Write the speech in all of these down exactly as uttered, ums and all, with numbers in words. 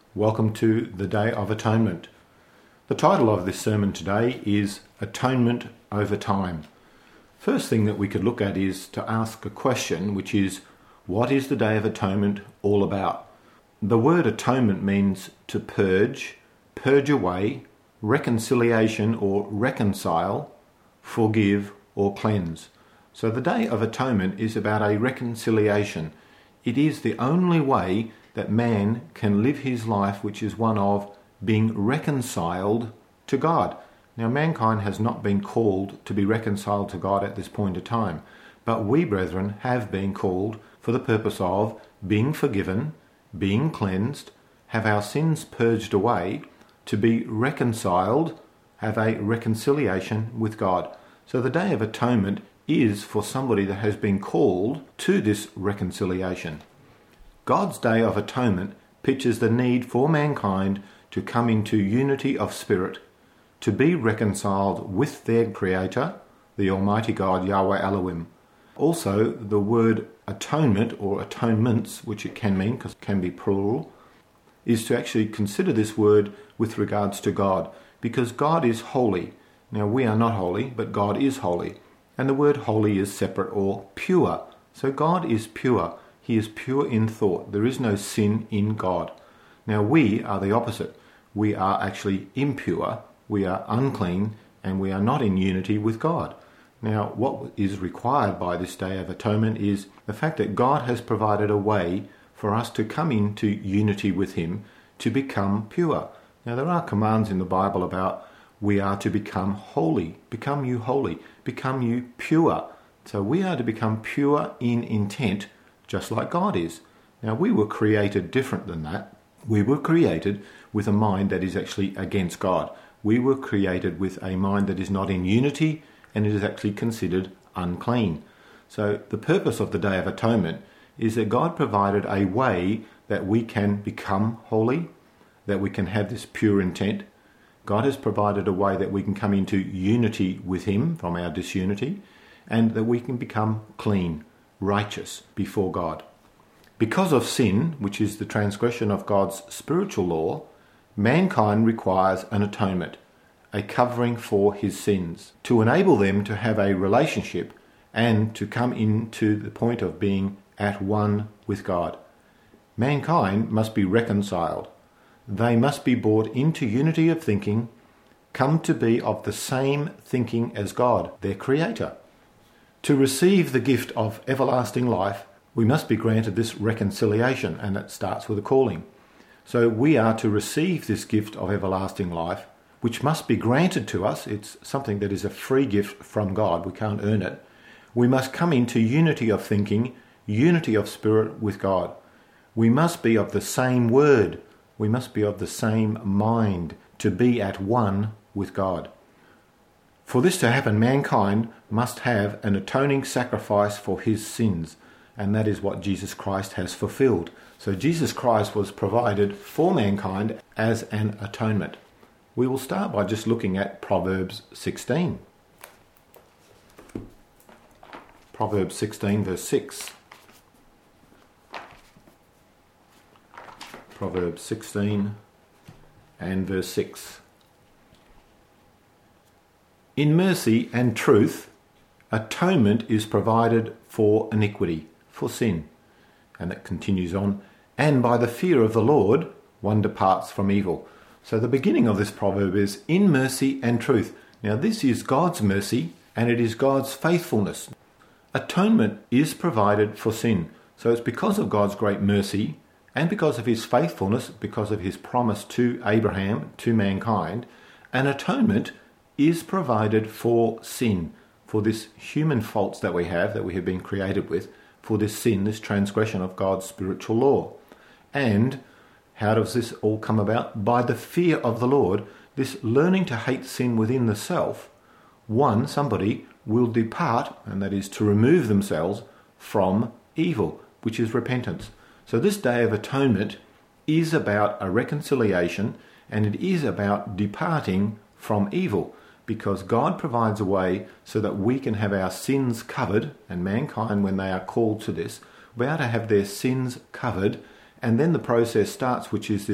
Welcome to the Day of Atonement. The title of this sermon today is Atonement Over Time. First thing that we could look at is to ask a question, which is, what is the Day of Atonement all about? The word atonement means to purge, purge away, reconciliation or reconcile, forgive or cleanse. So the Day of Atonement is about a reconciliation. It is the only way that man can live his life, which is one of being reconciled to God. Now, mankind has not been called to be reconciled to God at this point of time, but we, brethren, have been called for the purpose of being forgiven, being cleansed, have our sins purged away, to be reconciled, have a reconciliation with God. So the Day of Atonement is for somebody that has been called to this reconciliation. God's Day of Atonement pictures the need for mankind to come into unity of spirit, to be reconciled with their Creator, the Almighty God, Yahweh Elohim. Also, the word atonement or atonements, which it can mean because it can be plural, is to actually consider this word with regards to God, because God is holy. Now, we are not holy, but God is holy. And the word holy is separate or pure. So God is pure. He is pure in thought. There is no sin in God. Now we are the opposite. We are actually impure, we are unclean, and we are not in unity with God. Now what is required by this Day of Atonement is the fact that God has provided a way for us to come into unity with Him, to become pure. Now there are commands in the Bible about we are to become holy, become you holy, become you pure. So we are to become pure in intent, just like God is. Now, we were created different than that. We were created with a mind that is actually against God. We were created with a mind that is not in unity, and it is actually considered unclean. So the purpose of the Day of Atonement is that God provided a way that we can become holy, that we can have this pure intent. God has provided a way that we can come into unity with Him from our disunity, and that we can become clean, righteous before God. Because of sin, which is the transgression of God's spiritual law, mankind requires an atonement, a covering for his sins, to enable them to have a relationship and to come into the point of being at one with God. Mankind must be reconciled. They must be brought into unity of thinking, come to be of the same thinking as God, their Creator. To receive the gift of everlasting life, we must be granted this reconciliation, and it starts with a calling. So we are to receive this gift of everlasting life, which must be granted to us. It's something that is a free gift from God. We can't earn it. We must come into unity of thinking, unity of spirit with God. We must be of the same word. We must be of the same mind, to be at one with God. For this to happen, mankind must have an atoning sacrifice for his sins, and that is what Jesus Christ has fulfilled. So Jesus Christ was provided for mankind as an atonement. We will start by just looking at Proverbs sixteen. Proverbs sixteen, verse six. Proverbs sixteen and verse six. In mercy and truth, atonement is provided for iniquity, for sin. And it continues on, and by the fear of the Lord, one departs from evil. So the beginning of this proverb is in mercy and truth. Now this is God's mercy, and it is God's faithfulness. Atonement is provided for sin. So it's because of God's great mercy, and because of His faithfulness, because of His promise to Abraham, to mankind, an atonement is provided for sin, for this human faults that we have, that we have been created with, for this sin, this transgression of God's spiritual law. And how does this all come about? By the fear of the Lord, this learning to hate sin within the self, one, somebody will depart, and that is to remove themselves from evil, which is repentance. So this Day of Atonement is about a reconciliation, and it is about departing from evil, because God provides a way so that we can have our sins covered, and mankind, when they are called to this, will be able to have their sins covered, and then the process starts, which is this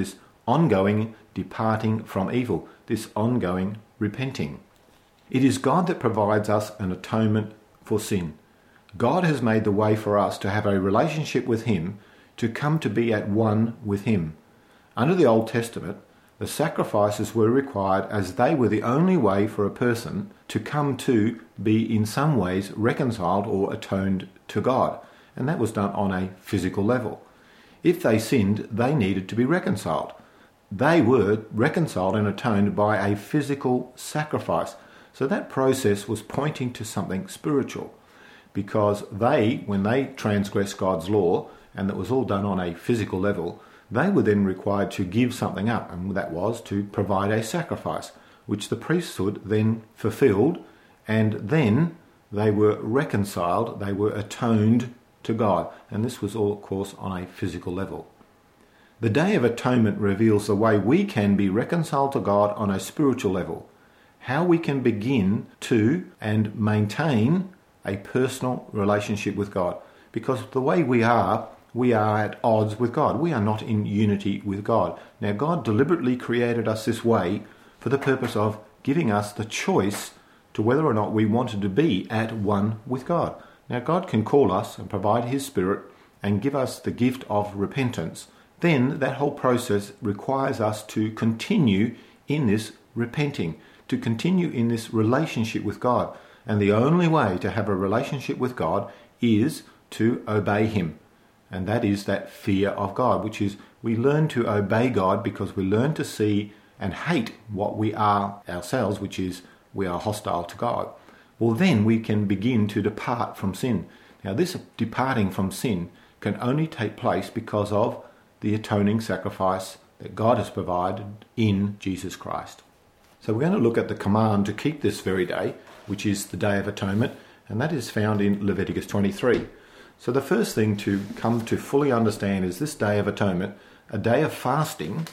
ongoing departing from evil, this ongoing repenting. It is God that provides us an atonement for sin. God has made the way for us to have a relationship with him, to come to be at one with him. Under the Old Testament, the sacrifices were required as they were the only way for a person to come to be in some ways reconciled or atoned to God, and that was done on a physical level. If they sinned, they needed to be reconciled. They were reconciled and atoned by a physical sacrifice. So that process was pointing to something spiritual, because they, when they transgressed God's law, and that was all done on a physical level, they were then required to give something up, and that was to provide a sacrifice, which the priesthood then fulfilled, and then they were reconciled, they were atoned to God, and this was all, of course, on a physical level. The Day of Atonement reveals the way we can be reconciled to God on a spiritual level, how we can begin to and maintain a personal relationship with God, because the way we are, we are at odds with God. We are not in unity with God. Now, God deliberately created us this way for the purpose of giving us the choice to whether or not we wanted to be at one with God. Now, God can call us and provide his Spirit and give us the gift of repentance. Then that whole process requires us to continue in this repenting, to continue in this relationship with God. And the only way to have a relationship with God is to obey him. And that is that fear of God, which is we learn to obey God because we learn to see and hate what we are ourselves, which is we are hostile to God. Well, then we can begin to depart from sin. Now, this departing from sin can only take place because of the atoning sacrifice that God has provided in Jesus Christ. So we're going to look at the command to keep this very day, which is the Day of Atonement, and that is found in Leviticus twenty-three. So the first thing to come to fully understand is this Day of Atonement, a day of fasting,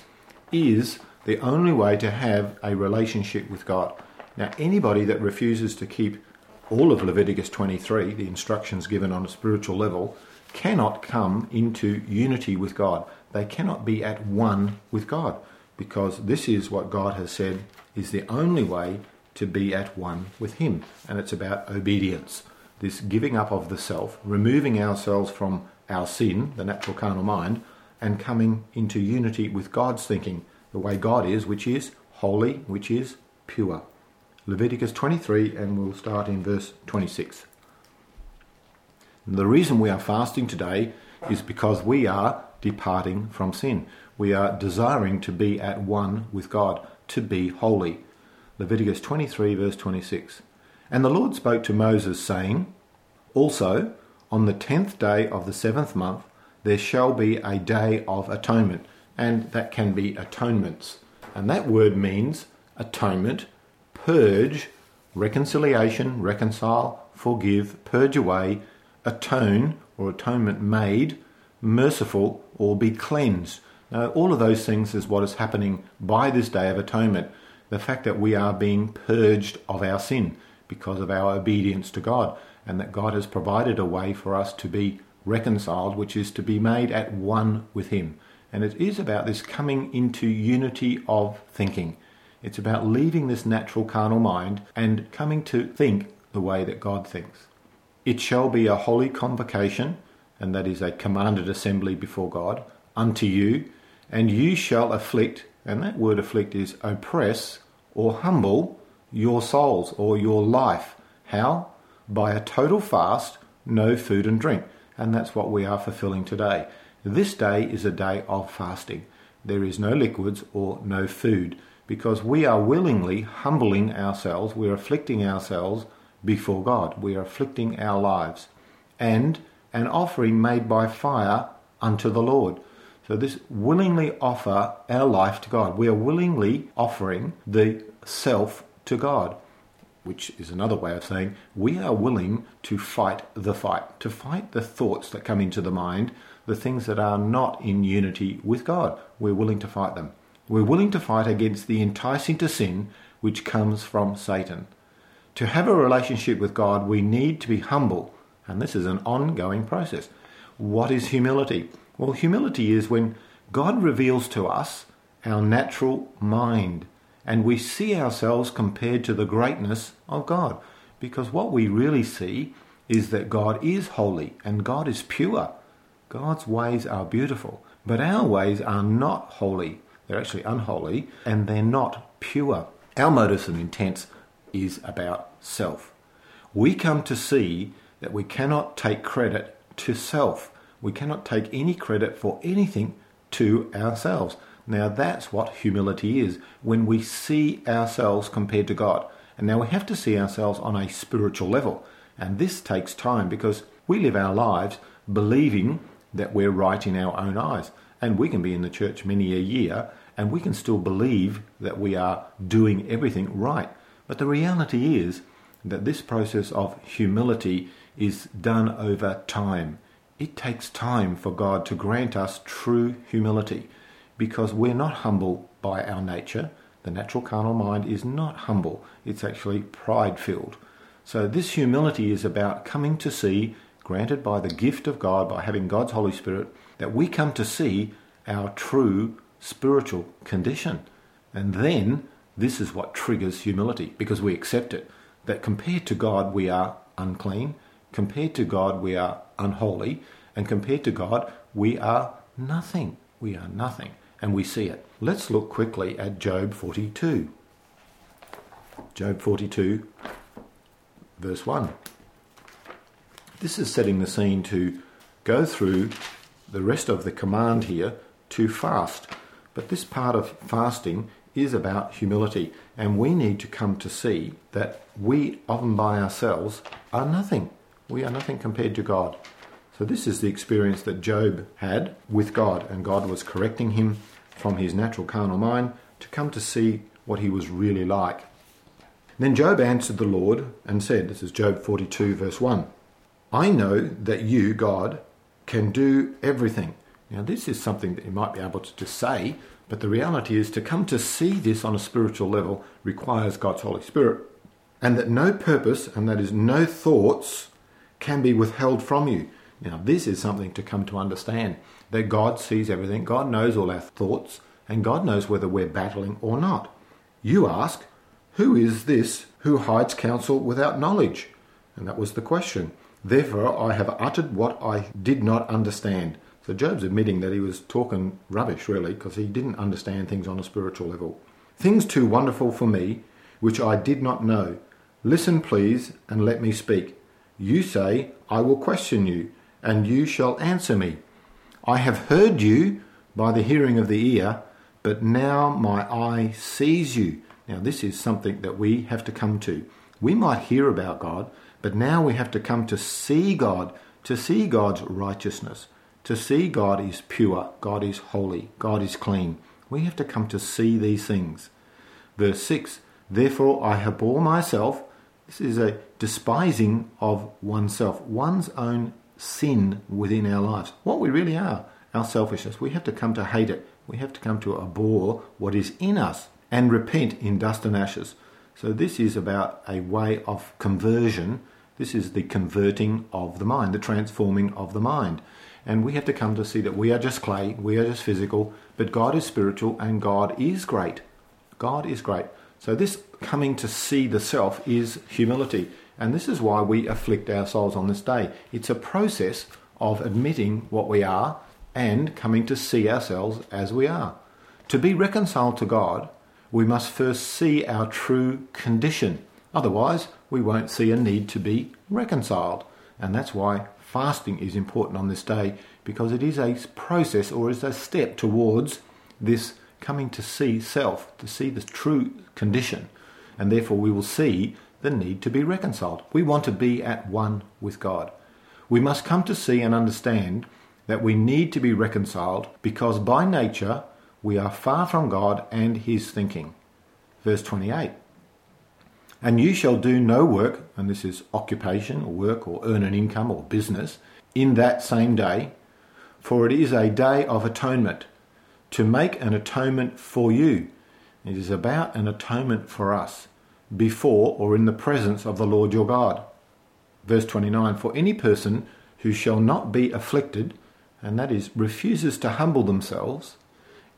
is the only way to have a relationship with God. Now, anybody that refuses to keep all of Leviticus twenty-three, the instructions given on a spiritual level, cannot come into unity with God. They cannot be at one with God, because this is what God has said is the only way to be at one with him. And it's about obedience, this giving up of the self, removing ourselves from our sin, the natural carnal mind, and coming into unity with God's thinking, the way God is, which is holy, which is pure. Leviticus twenty-three, and we'll start in verse twenty-six. And the reason we are fasting today is because we are departing from sin. We are desiring to be at one with God, to be holy. Leviticus twenty-three, verse twenty-six. And the Lord spoke to Moses, saying, Also, on the tenth day of the seventh month, there shall be a day of atonement. And that can be atonements. And that word means atonement, purge, reconciliation, reconcile, forgive, purge away, atone or atonement made, merciful or be cleansed. Now, all of those things is what is happening by this Day of Atonement. The fact that we are being purged of our sin because of our obedience to God, and that God has provided a way for us to be reconciled, which is to be made at one with him. And it is about this coming into unity of thinking. It's about leaving this natural carnal mind and coming to think the way that God thinks. It shall be a holy convocation, and that is a commanded assembly before God, unto you, and you shall afflict, and that word afflict is oppress or humble your souls or your life. How? By a total fast, no food and drink. And that's what we are fulfilling today. This day is a day of fasting. There is no liquids or no food, because we are willingly humbling ourselves, we are afflicting ourselves before God. We are afflicting our lives. And an offering made by fire unto the Lord. So this willingly offer our life to God. We are willingly offering the self to God, which is another way of saying we are willing to fight the fight, to fight the thoughts that come into the mind, the things that are not in unity with God. We're willing to fight them. We're willing to fight against the enticing to sin which comes from Satan. To have a relationship with God, we need to be humble, and this is an ongoing process. What is humility? Well, humility is when God reveals to us our natural mind, and we see ourselves compared to the greatness of God. Because what we really see is that God is holy and God is pure. God's ways are beautiful, but our ways are not holy. They're actually unholy, and they're not pure. Our motives and intents is about self. We come to see that we cannot take credit to self. We cannot take any credit for anything to ourselves. Now that's what humility is, when we see ourselves compared to God. And now we have to see ourselves on a spiritual level. And this takes time, because we live our lives believing that we're right in our own eyes. And we can be in the church many a year and we can still believe that we are doing everything right. But the reality is that this process of humility is done over time. It takes time for God to grant us true humility, because we're not humble by our nature. The natural carnal mind is not humble. It's actually pride-filled. So this humility is about coming to see, granted by the gift of God, by having God's Holy Spirit, that we come to see our true spiritual condition. And then this is what triggers humility, because we accept it, that compared to God we are unclean, compared to God we are unholy, and compared to God we are nothing. We are nothing, and we see it. Let's look quickly at Job forty-two. Job forty-two, verse one. This is setting the scene to go through the rest of the command here to fast. But this part of fasting is about humility, and we need to come to see that we, often by ourselves, are nothing. We are nothing compared to God. So this is the experience that Job had with God, and God was correcting him from his natural carnal mind to come to see what he was really like. Then Job answered the Lord and said, this is Job forty-two, verse one, I know that you, God, can do everything. Now this is something that you might be able to just say, but the reality is to come to see this on a spiritual level requires God's Holy Spirit. And that no purpose, and that is no thoughts, can be withheld from you. Now this is something to come to understand, that God sees everything, God knows all our thoughts, and God knows whether we're battling or not. You ask, who is this who hides counsel without knowledge? And that was the question. Therefore I have uttered what I did not understand. So Job's admitting that he was talking rubbish, really, because he didn't understand things on a spiritual level. Things too wonderful for me, which I did not know. Listen, please, and let me speak. You say, I will question you, and you shall answer me. I have heard you by the hearing of the ear, but now my eye sees you. Now this is something that we have to come to. We might hear about God, but now we have to come to see God, to see God's righteousness, to see God is pure, God is holy, God is clean. We have to come to see these things. Verse six, therefore I abhor myself. This is a despising of oneself, one's own sin within our lives. What we really are, our selfishness. We have to come to hate it. We have to come to abhor what is in us and repent in dust and ashes. So this is about a way of conversion. This is the converting of the mind, the transforming of the mind. And we have to come to see that we are just clay, we are just physical, but God is spiritual and God is great. God is great. So this coming to see the self is humility. And this is why we afflict our souls on this day. It's a process of admitting what we are and coming to see ourselves as we are. To be reconciled to God, we must first see our true condition. Otherwise, we won't see a need to be reconciled. And that's why fasting is important on this day, because it is a process or is a step towards this coming to see self, to see the true condition. And therefore we will see the need to be reconciled. We want to be at one with God. We must come to see and understand that we need to be reconciled because by nature we are far from God and his thinking. Verse twenty-eight. And you shall do no work, and this is occupation or work or earn an income or business, in that same day, for it is a day of atonement, to make an atonement for you. It is about an atonement for us, before or in the presence of the Lord your God. Verse twenty-nine, for any person who shall not be afflicted, and that is refuses to humble themselves,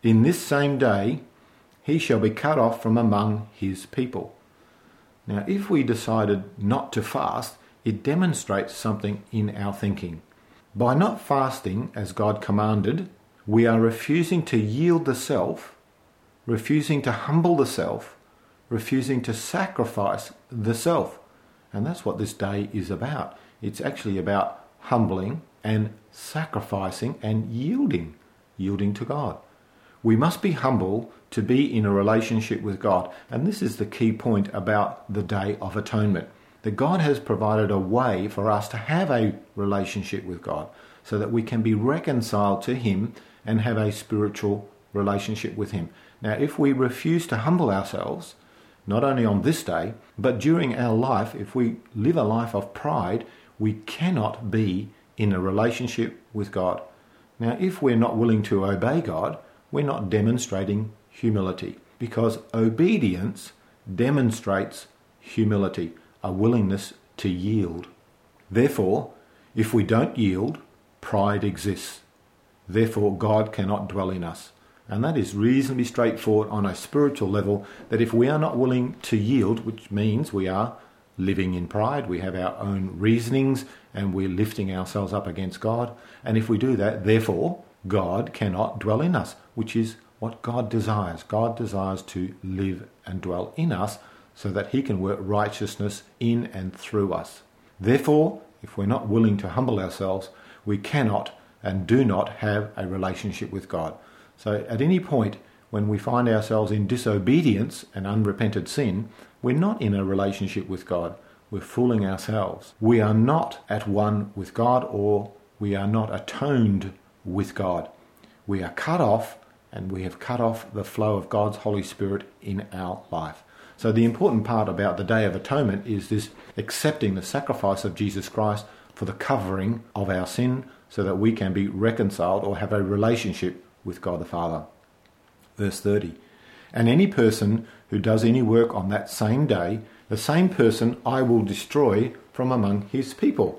in this same day he shall be cut off from among his people. Now, if we decided not to fast, it demonstrates something in our thinking. By not fasting as God commanded, we are refusing to yield the self, refusing to humble the self, refusing to sacrifice the self. And that's what this day is about. It's actually about humbling and sacrificing and yielding, yielding to God. We must be humble to be in a relationship with God. And this is the key point about the Day of Atonement. That God has provided a way for us to have a relationship with God so that we can be reconciled to Him and have a spiritual relationship with Him. Now, if we refuse to humble ourselves, not only on this day, but during our life, if we live a life of pride, we cannot be in a relationship with God. Now, if we're not willing to obey God, we're not demonstrating humility, because obedience demonstrates humility, a willingness to yield. Therefore, if we don't yield, pride exists. Therefore, God cannot dwell in us. And that is reasonably straightforward on a spiritual level, that if we are not willing to yield, which means we are living in pride, we have our own reasonings and we're lifting ourselves up against God. And if we do that, therefore, God cannot dwell in us, which is what God desires. God desires to live and dwell in us so that He can work righteousness in and through us. Therefore, if we're not willing to humble ourselves, we cannot and do not have a relationship with God. So at any point when we find ourselves in disobedience and unrepented sin, we're not in a relationship with God. We're fooling ourselves. We are not at one with God, or we are not atoned with God. We are cut off, and we have cut off the flow of God's Holy Spirit in our life. So the important part about the Day of Atonement is this accepting the sacrifice of Jesus Christ for the covering of our sin so that we can be reconciled or have a relationship with God the Father. Verse thirty. And any person who does any work on that same day, the same person I will destroy from among his people.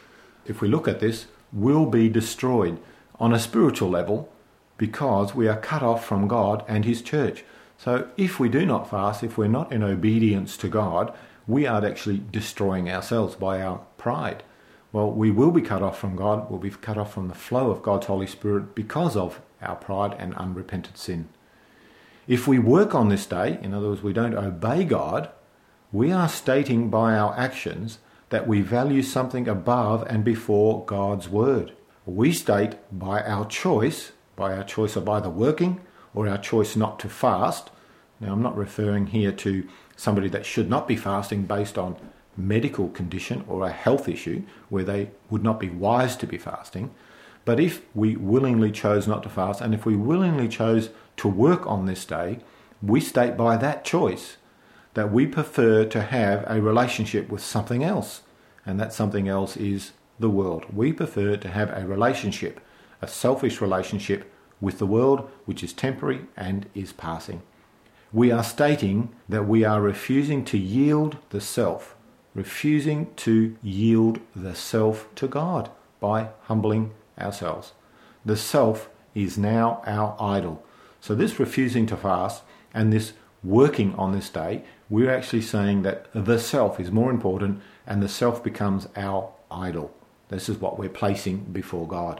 If we look at this, will be destroyed on a spiritual level because we are cut off from God and His church. So if we do not fast, if we're not in obedience to God, we are actually destroying ourselves by our pride. Well, we will be cut off from God, we'll be cut off from the flow of God's Holy Spirit because of our pride and unrepented sin. If we work on this day, in other words, we don't obey God, we are stating by our actions that we value something above and before God's word. We state by our choice, by our choice of either working or our choice not to fast. Now, I'm not referring here to somebody that should not be fasting based on medical condition or a health issue where they would not be wise to be fasting. But if we willingly chose not to fast, and if we willingly chose to work on this day, we state by that choice that we prefer to have a relationship with something else. And that something else is the world. We prefer to have a relationship, a selfish relationship with the world, which is temporary and is passing. We are stating that we are refusing to yield the self, refusing to yield the self to God by humbling ourselves. The self is now our idol. So this refusing to fast and this working on this day, we're actually saying that the self is more important and the self becomes our idol. This is what we're placing before God.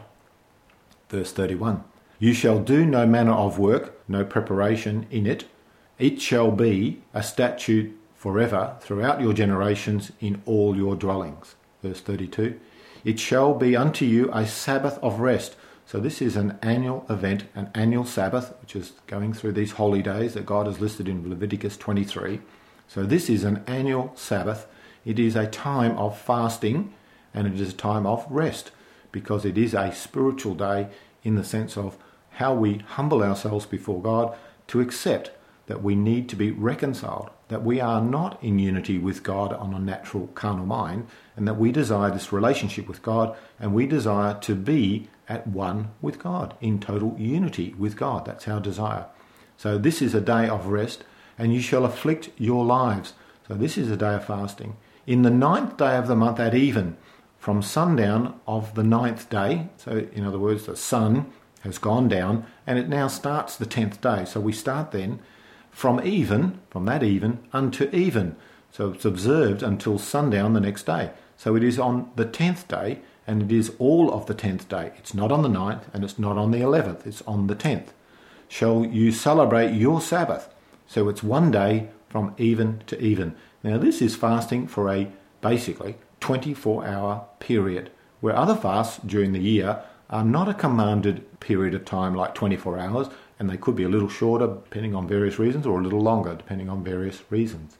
Verse thirty-one. You shall do no manner of work, no preparation in it. It shall be a statute forever throughout your generations in all your dwellings. Verse thirty-two. It shall be unto you a Sabbath of rest. So this is an annual event, an annual Sabbath, which is going through these holy days that God has listed in Leviticus twenty-three. So this is an annual Sabbath. It is a time of fasting and it is a time of rest because it is a spiritual day in the sense of how we humble ourselves before God to accept that we need to be reconciled, that we are not in unity with God on a natural carnal mind, and that we desire this relationship with God, and we desire to be at one with God, in total unity with God. That's our desire. So this is a day of rest, and you shall afflict your lives. So this is a day of fasting. In the ninth day of the month at even, from sundown of the ninth day, so in other words, the sun has gone down, and it now starts the tenth day. So we start then from even, from that even, unto even. So it's observed until sundown the next day. So it is on the tenth day, and it is all of the tenth day. It's not on the ninth, and it's not on the eleventh. It's on the tenth. Shall you celebrate your Sabbath? So it's one day from even to even. Now this is fasting for a, basically, twenty-four hour period, where other fasts during the year are not a commanded period of time like twenty-four hours, and they could be a little shorter depending on various reasons, or a little longer depending on various reasons.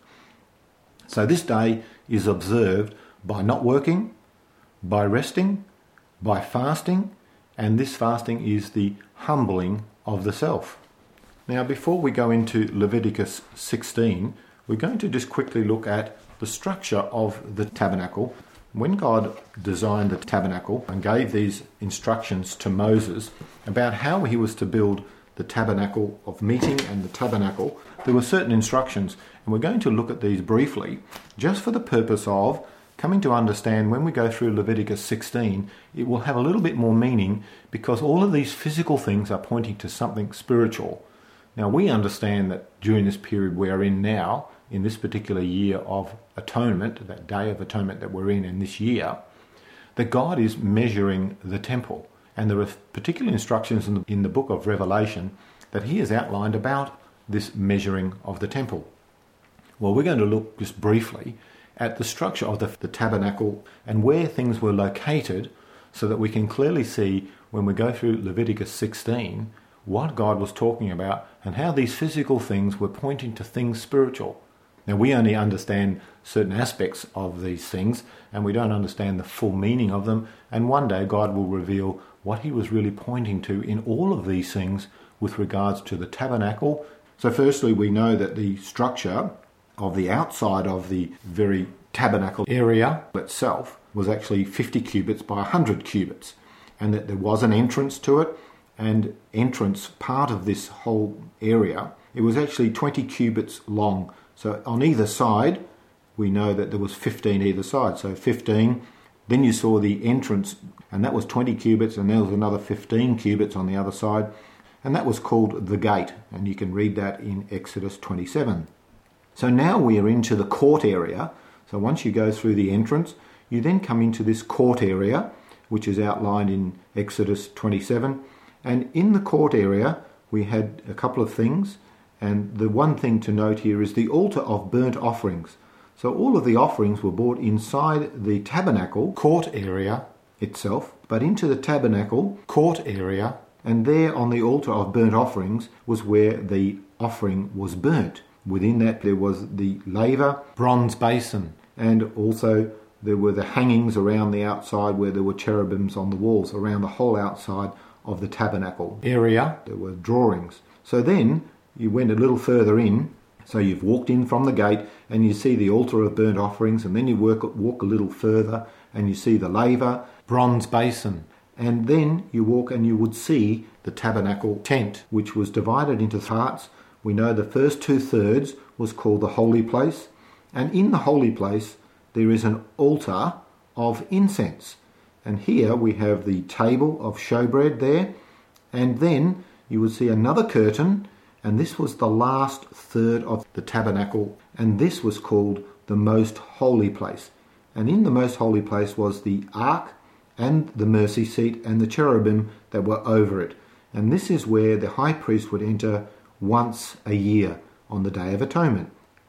So this day is observed by not working, by resting, by fasting, and this fasting is the humbling of the self. Now before we go into Leviticus sixteen, we're going to just quickly look at the structure of the tabernacle. When God designed the tabernacle and gave these instructions to Moses about how he was to build the tabernacle of meeting and the tabernacle, there were certain instructions, and we're going to look at these briefly just for the purpose of coming to understand when we go through Leviticus sixteen, it will have a little bit more meaning because all of these physical things are pointing to something spiritual. Now we understand that during this period we are in now, in this particular year of atonement, that day of atonement that we're in in this year, that God is measuring the temple. And there are particular instructions in the, in the book of Revelation that he has outlined about this measuring of the temple. Well, we're going to look just briefly at the structure of the, the tabernacle and where things were located so that we can clearly see when we go through Leviticus sixteen what God was talking about and how these physical things were pointing to things spiritual. Now, we only understand certain aspects of these things and we don't understand the full meaning of them, and one day God will reveal what he was really pointing to in all of these things with regards to the tabernacle. So firstly, we know that the structure of the outside of the very tabernacle area itself was actually fifty cubits by one hundred cubits, and that there was an entrance to it, and entrance part of this whole area, it was actually twenty cubits long. So on either side, we know that there was fifteen either side. So fifteen, then you saw the entrance, and that was twenty cubits, and there was another fifteen cubits on the other side, and that was called the gate, and you can read that in Exodus twenty-seven. So now we are into the court area. So once you go through the entrance, you then come into this court area, which is outlined in Exodus twenty-seven. And in the court area, we had a couple of things. And the one thing to note here is the altar of burnt offerings. So all of the offerings were brought inside the tabernacle court area itself, but into the tabernacle court area, and there on the altar of burnt offerings was where the offering was burnt. Within that there was the laver, bronze basin, and also there were the hangings around the outside where there were cherubims on the walls around the whole outside of the tabernacle area. There were drawings. So then you went a little further in, so you've walked in from the gate and you see the altar of burnt offerings, and then you work, walk a little further and you see the laver, bronze basin, and then you walk and you would see the tabernacle tent, which was divided into parts. We know the first two thirds was called the holy place, and in the holy place there is an altar of incense, and here we have the table of showbread there, and then you would see another curtain, and this was the last third of the tabernacle, and this was called the most holy place. And in the most holy place was the ark and the mercy seat and the cherubim that were over it. And this is where the high priest would enter once a year on the Day of Atonement.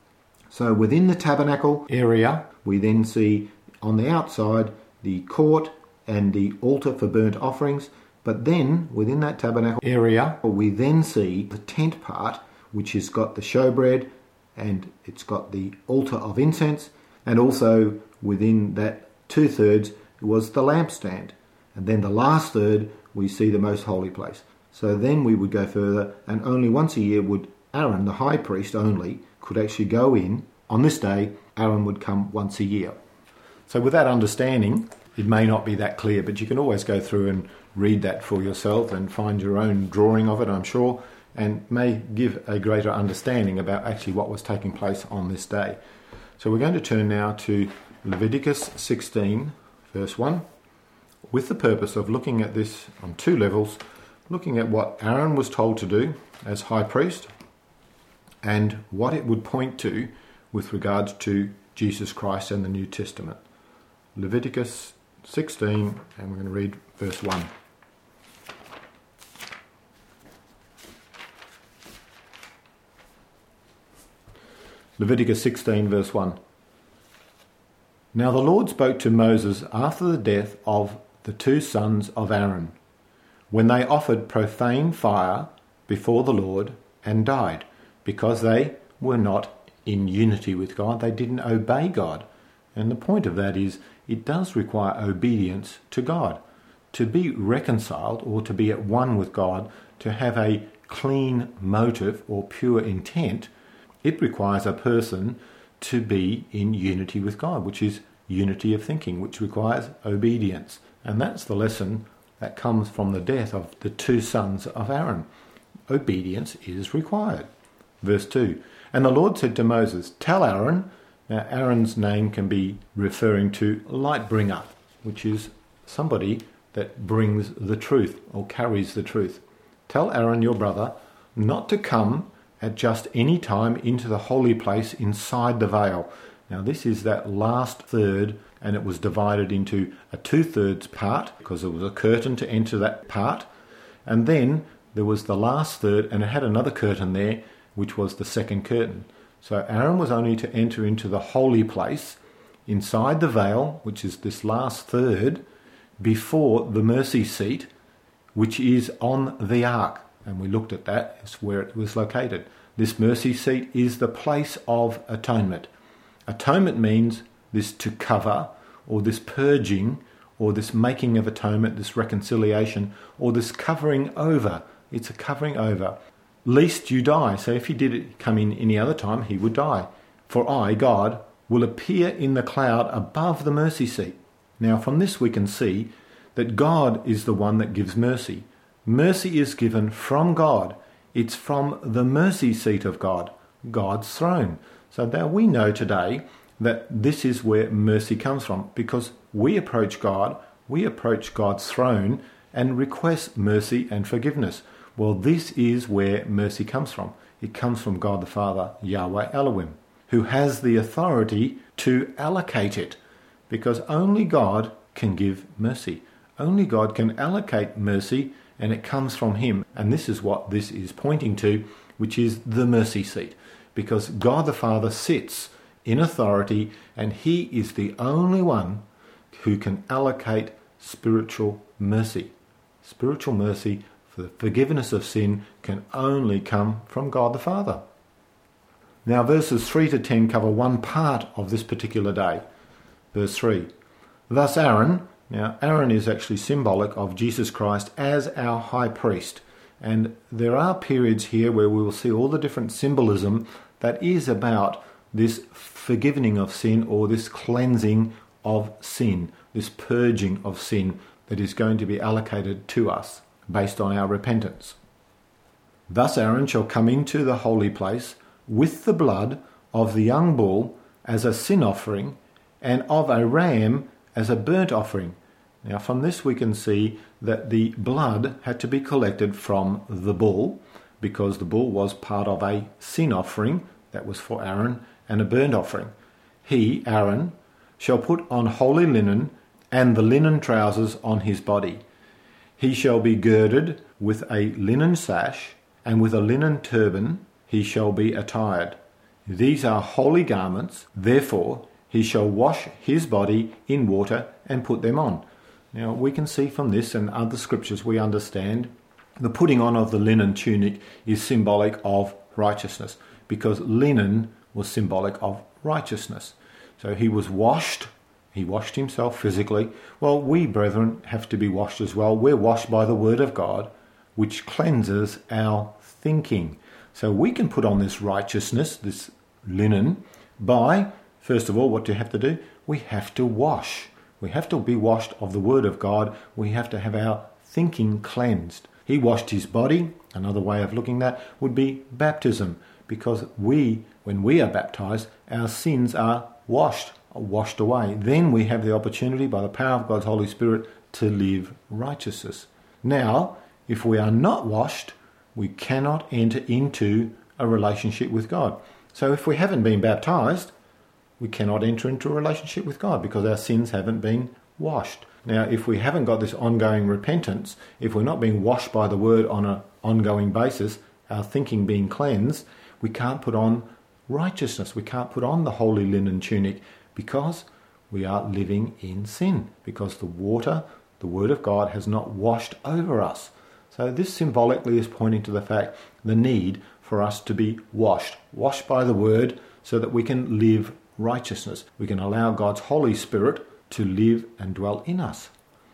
So within the tabernacle area, we then see on the outside the court and the altar for burnt offerings. But then, within that tabernacle area, we then see the tent part, which has got the showbread, and it's got the altar of incense, and also within that two-thirds was the lampstand. And then the last third, we see the most holy place. So then we would go further, and only once a year would Aaron, the high priest only, could actually go in. On this day, Aaron would come once a year. So with that understanding, it may not be that clear, but you can always go through and read that for yourself and find your own drawing of it, I'm sure, and may give a greater understanding about actually what was taking place on this day. So we're going to turn now to Leviticus sixteen, verse one, with the purpose of looking at this on two levels. looking at what Aaron was told to do as high priest and what it would point to with regards to Jesus Christ and the New Testament. Leviticus sixteen, and we're going to read verse one. Leviticus sixteen, verse one. Now the Lord spoke to Moses after the death of the two sons of Aaron, when they offered profane fire before the Lord and died, because they were not in unity with God. They didn't obey God. And the point of that is, it does require obedience to God. To be reconciled or to be at one with God, to have a clean motive or pure intent, it requires a person to be in unity with God, which is unity of thinking, which requires obedience. And that's the lesson that comes from the death of the two sons of Aaron. Obedience is required. Verse two, and the Lord said to Moses, tell Aaron, now Aaron's name can be referring to light bringer, which is somebody that brings the truth or carries the truth. Tell Aaron your brother not to come at just any time into the holy place inside the veil. Now this is that last third, and it was divided into a two-thirds part because there was a curtain to enter that part, and then there was the last third, and it had another curtain there, which was the second curtain. So Aaron was only to enter into the holy place inside the veil, which is this last third, before the mercy seat, which is on the ark. And we looked at that, it's where it was located. This mercy seat is the place of atonement. Atonement means this to cover, or this purging, or this making of atonement, this reconciliation, or this covering over. It's a covering over. Lest you die. So if he did it come in any other time, he would die. For I, God, will appear in the cloud above the mercy seat. Now from this we can see that God is the one that gives mercy. Mercy is given from God. It's from the mercy seat of God, God's throne. So now we know today that this is where mercy comes from, because we approach God, we approach God's throne and request mercy and forgiveness. Well, this is where mercy comes from. It comes from God the Father, Yahweh Elohim, who has the authority to allocate it, because only God can give mercy. Only God can allocate mercy, and it comes from him. And this is what this is pointing to, which is the mercy seat, because God the Father sits in authority, and he is the only one who can allocate spiritual mercy. Spiritual mercy for the forgiveness of sin can only come from God the Father. Now verses three to ten cover one part of this particular day. Verse three, thus Aaron, now Aaron is actually symbolic of Jesus Christ as our high priest. And there are periods here where we will see all the different symbolism that is about this forgiving of sin, or this cleansing of sin, this purging of sin that is going to be allocated to us based on our repentance. Thus Aaron shall come into the holy place with the blood of the young bull as a sin offering, and of a ram as a burnt offering. Now from this we can see that the blood had to be collected from the bull, because the bull was part of a sin offering that was for Aaron, and a burnt offering. He, Aaron, shall put on holy linen, and the linen trousers on his body. He shall be girded with a linen sash, and with a linen turban he shall be attired. These are holy garments, therefore he shall wash his body in water and put them on. Now we can see from this and other scriptures, we understand the putting on of the linen tunic is symbolic of righteousness, because linen was symbolic of righteousness. So he was washed, he washed himself physically. Well, we, brethren, have to be washed as well. We're washed by the word of God, which cleanses our thinking. So we can put on this righteousness, this linen, by, first of all, what do you have to do? We have to wash. We have to be washed of the word of God. We have to have our thinking cleansed. He washed his body. Another way of looking at that would be baptism, because we, when we are baptized, our sins are washed, are washed away. Then we have the opportunity, by the power of God's Holy Spirit, to live righteousness. Now, If we are not washed, we cannot enter into a relationship with God. So if we haven't been baptized, we cannot enter into a relationship with God because our sins haven't been washed. Now, if we haven't got this ongoing repentance, if we're not being washed by the word on an ongoing basis, our thinking being cleansed, we can't put on righteousness. We can't put on the holy linen tunic because we are living in sin, because the water, the word of God, has not washed over us. So this symbolically is pointing to the fact, the need for us to be washed, washed by the word so that we can live righteousness. We can allow God's Holy Spirit to live and dwell in us.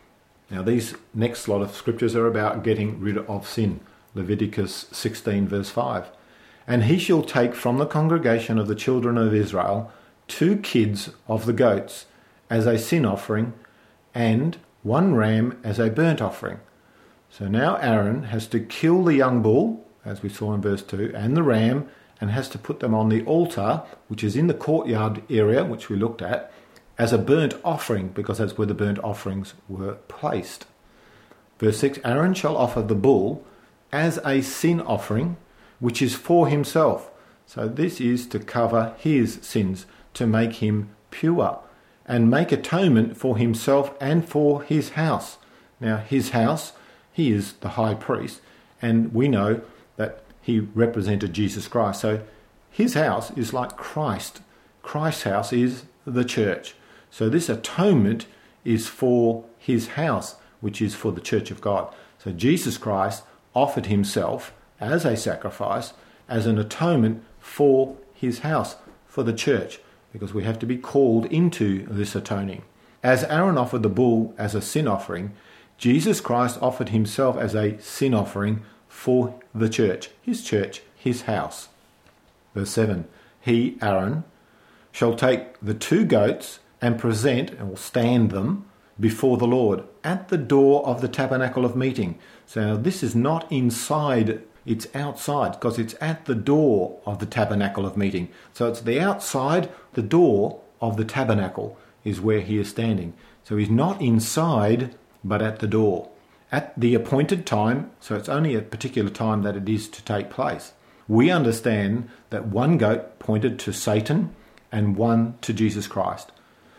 Now these next lot of scriptures are about getting rid of sin. Leviticus sixteen verse five. And he shall take from the congregation of the children of Israel two kids of the goats as a sin offering and one ram as a burnt offering. So now Aaron has to kill the young bull, as we saw in verse two, and the ram, and has to put them on the altar, which is in the courtyard area, which we looked at, as a burnt offering, because that's where the burnt offerings were placed. Verse six, Aaron shall offer the bull as a sin offering, which is for himself. So this is to cover his sins, to make him pure, and make atonement for himself and for his house. Now his house, he is the high priest, and we know that he represented Jesus Christ. So his house is like Christ. Christ's house is the church. So this atonement is for his house, which is for the church of God. So Jesus Christ offered himself as a sacrifice, as an atonement for his house, for the church, because we have to be called into this atoning. As Aaron offered the bull as a sin offering, Jesus Christ offered himself as a sin offering for the church, his church, his house. Verse seven, he, Aaron, shall take the two goats and present, or stand them, before the Lord at the door of the tabernacle of meeting. So this is not inside, it's outside, because it's at the door of the tabernacle of meeting. So it's the outside, the door of the tabernacle is where he is standing. So he's not inside, but at the door. At the appointed time, so it's only a particular time that it is to take place. We understand that one goat pointed to Satan and one to Jesus Christ.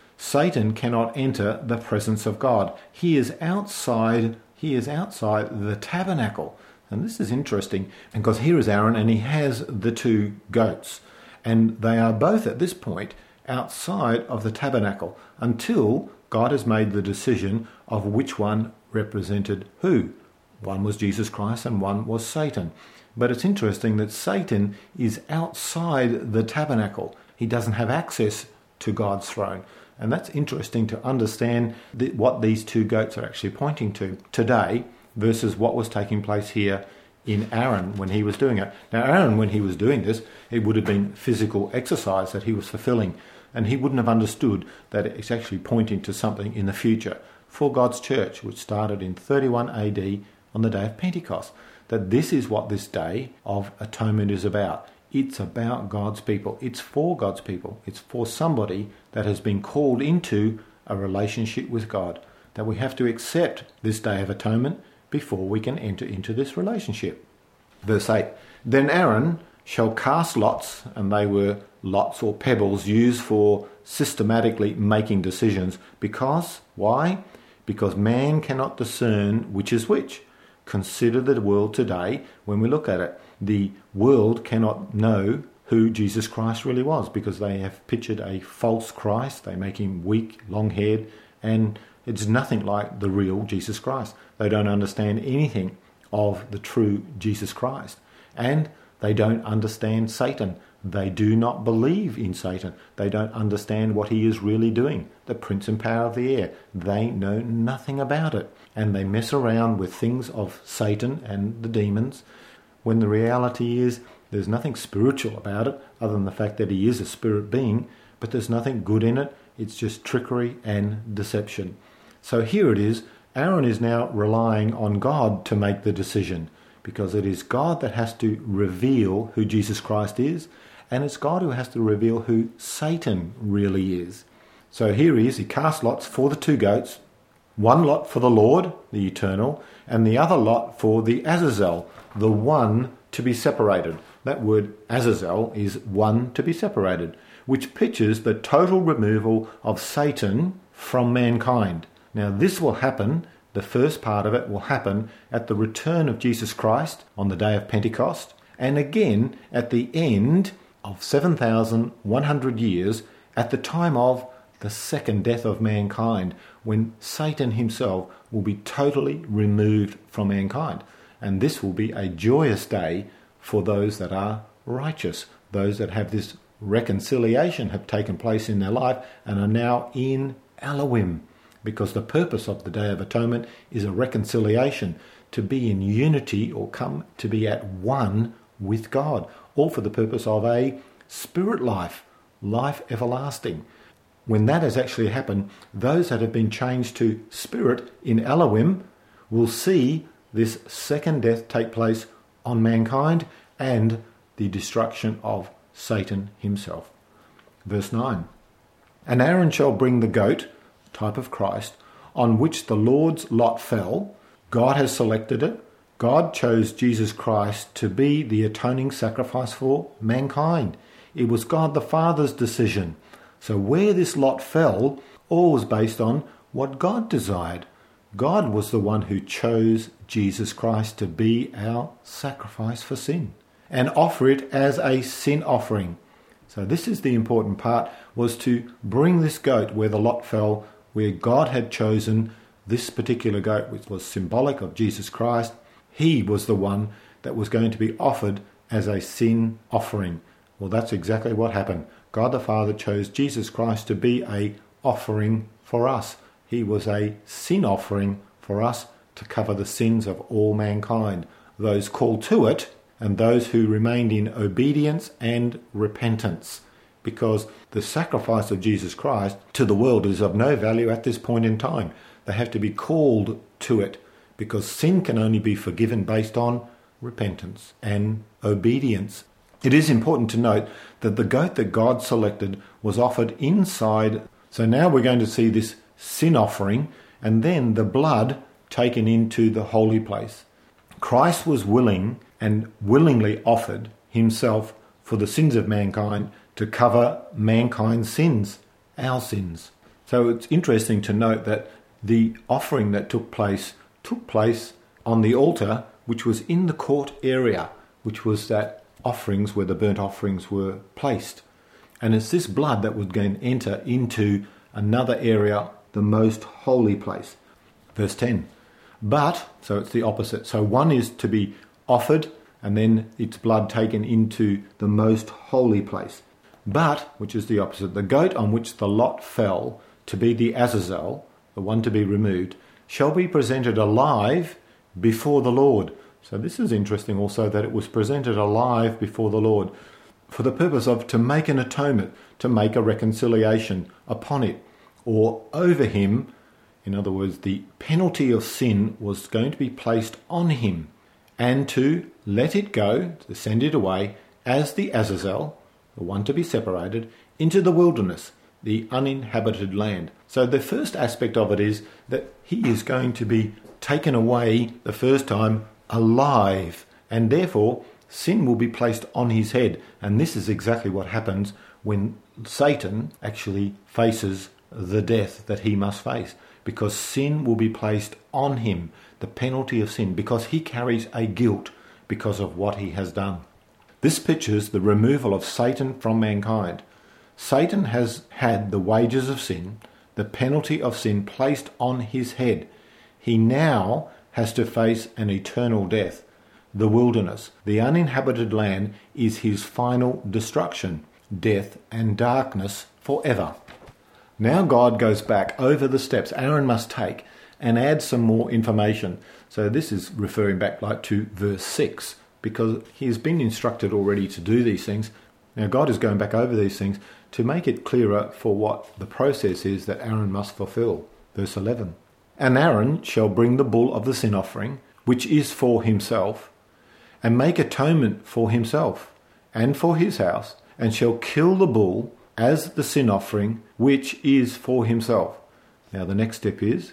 Satan cannot enter the presence of God. He is outside, he is outside the tabernacle. And this is interesting because here is Aaron and he has the two goats. And they are both at this point outside of the tabernacle until God has made the decision of which one represented who. One was Jesus Christ and one was Satan. But it's interesting that Satan is outside the tabernacle. He doesn't have access to God's throne. And that's interesting to understand the, what these two goats are actually pointing to today versus what was taking place here in Aaron when he was doing it. Now Aaron, when he was doing this, it would have been physical exercise that he was fulfilling, and he wouldn't have understood that it's actually pointing to something in the future for God's church, which started in thirty-one A D on the day of Pentecost. That this is what this day of atonement is about. It's about God's people. It's for God's people. It's for somebody that has been called into a relationship with God. That we have to accept this day of atonement before we can enter into this relationship. Verse eight, then Aaron shall cast lots, and they were lots or pebbles used for systematically making decisions. Because, why? Because man cannot discern which is which. Consider the world today when we look at it. The world cannot know who Jesus Christ really was because they have pictured a false Christ. They make him weak, long-haired, and it's nothing like the real Jesus Christ. They don't understand anything of the true Jesus Christ. And they don't understand Satan. They do not believe in Satan. They don't understand what he is really doing, the prince and power of the air. They know nothing about it. And they mess around with things of Satan and the demons, when the reality is there's nothing spiritual about it other than the fact that he is a spirit being, but there's nothing good in it. It's just trickery and deception. So here it is. Aaron is now relying on God to make the decision, because it is God that has to reveal who Jesus Christ is, and it's God who has to reveal who Satan really is. So here he is. He casts lots for the two goats, One lot for the Lord, the eternal, and the other lot for the Azazel, the one to be separated. That word Azazel is one to be separated, which pictures the total removal of Satan from mankind. Now this will happen, the first part of it will happen at the return of Jesus Christ on the day of Pentecost, and again at the end of seven thousand one hundred years at the time of the second death of mankind, when Satan himself will be totally removed from mankind. And this will be a joyous day for those that are righteous, those that have this reconciliation have taken place in their life and are now in Elohim, because the purpose of the Day of Atonement is a reconciliation, to be in unity or come to be at one with God, all for the purpose of a spirit life, life everlasting. When that has actually happened, those that have been changed to spirit in Elohim will see this second death take place on mankind and the destruction of Satan himself. Verse nine. And Aaron shall bring the goat, type of Christ, on which the Lord's lot fell. God has selected it. God chose Jesus Christ to be the atoning sacrifice for mankind. It was God the Father's decision. So where this lot fell, all was based on what God desired. God was the one who chose Jesus Christ to be our sacrifice for sin and offer it as a sin offering. So this is the important part, was to bring this goat where the lot fell, where God had chosen this particular goat, which was symbolic of Jesus Christ. He was the one that was going to be offered as a sin offering. Well, that's exactly what happened. God the Father chose Jesus Christ to be a offering for us. He was a sin offering for us to cover the sins of all mankind, those called to it and those who remained in obedience and repentance, because the sacrifice of Jesus Christ to the world is of no value at this point in time. They have to be called to it, because sin can only be forgiven based on repentance and obedience. It is important to note that the goat that God selected was offered inside. So now we're going to see this sin offering and then the blood taken into the holy place. Christ was willing and willingly offered himself for the sins of mankind to cover mankind's sins, our sins. So it's interesting to note that the offering that took place took place on the altar, which was in the court area, which was that offerings where the burnt offerings were placed. And it's this blood that would then enter into another area, the most holy place. Verse ten. But, so it's the opposite. So one is to be offered and then its blood taken into the most holy place. But, which is the opposite, the goat on which the lot fell to be the Azazel, the one to be removed, shall be presented alive before the Lord. So this is interesting also, that it was presented alive before the Lord for the purpose of to make an atonement, to make a reconciliation upon it or over him. In other words, the penalty of sin was going to be placed on him, and to let it go, to send it away as the Azazel, the one to be separated, into the wilderness, the uninhabited land. So the first aspect of it is that he is going to be taken away the first time alive, and therefore sin will be placed on his head. And this is exactly what happens when Satan actually faces the death that he must face, because sin will be placed on him, the penalty of sin, because he carries a guilt because of what he has done. This pictures the removal of Satan from mankind. Satan has had the wages of sin, the penalty of sin, placed on his head. He now has to face an eternal death. The wilderness, the uninhabited land, is his final destruction, death and darkness forever. Now God goes back over the steps Aaron must take and add some more information. So this is referring back like to verse six, because he's been instructed already to do these things. Now God is going back over these things to make it clearer for what the process is that Aaron must fulfill. Verse eleven. And Aaron shall bring the bull of the sin offering, which is for himself, and make atonement for himself and for his house, and shall kill the bull as the sin offering, which is for himself. Now the next step is,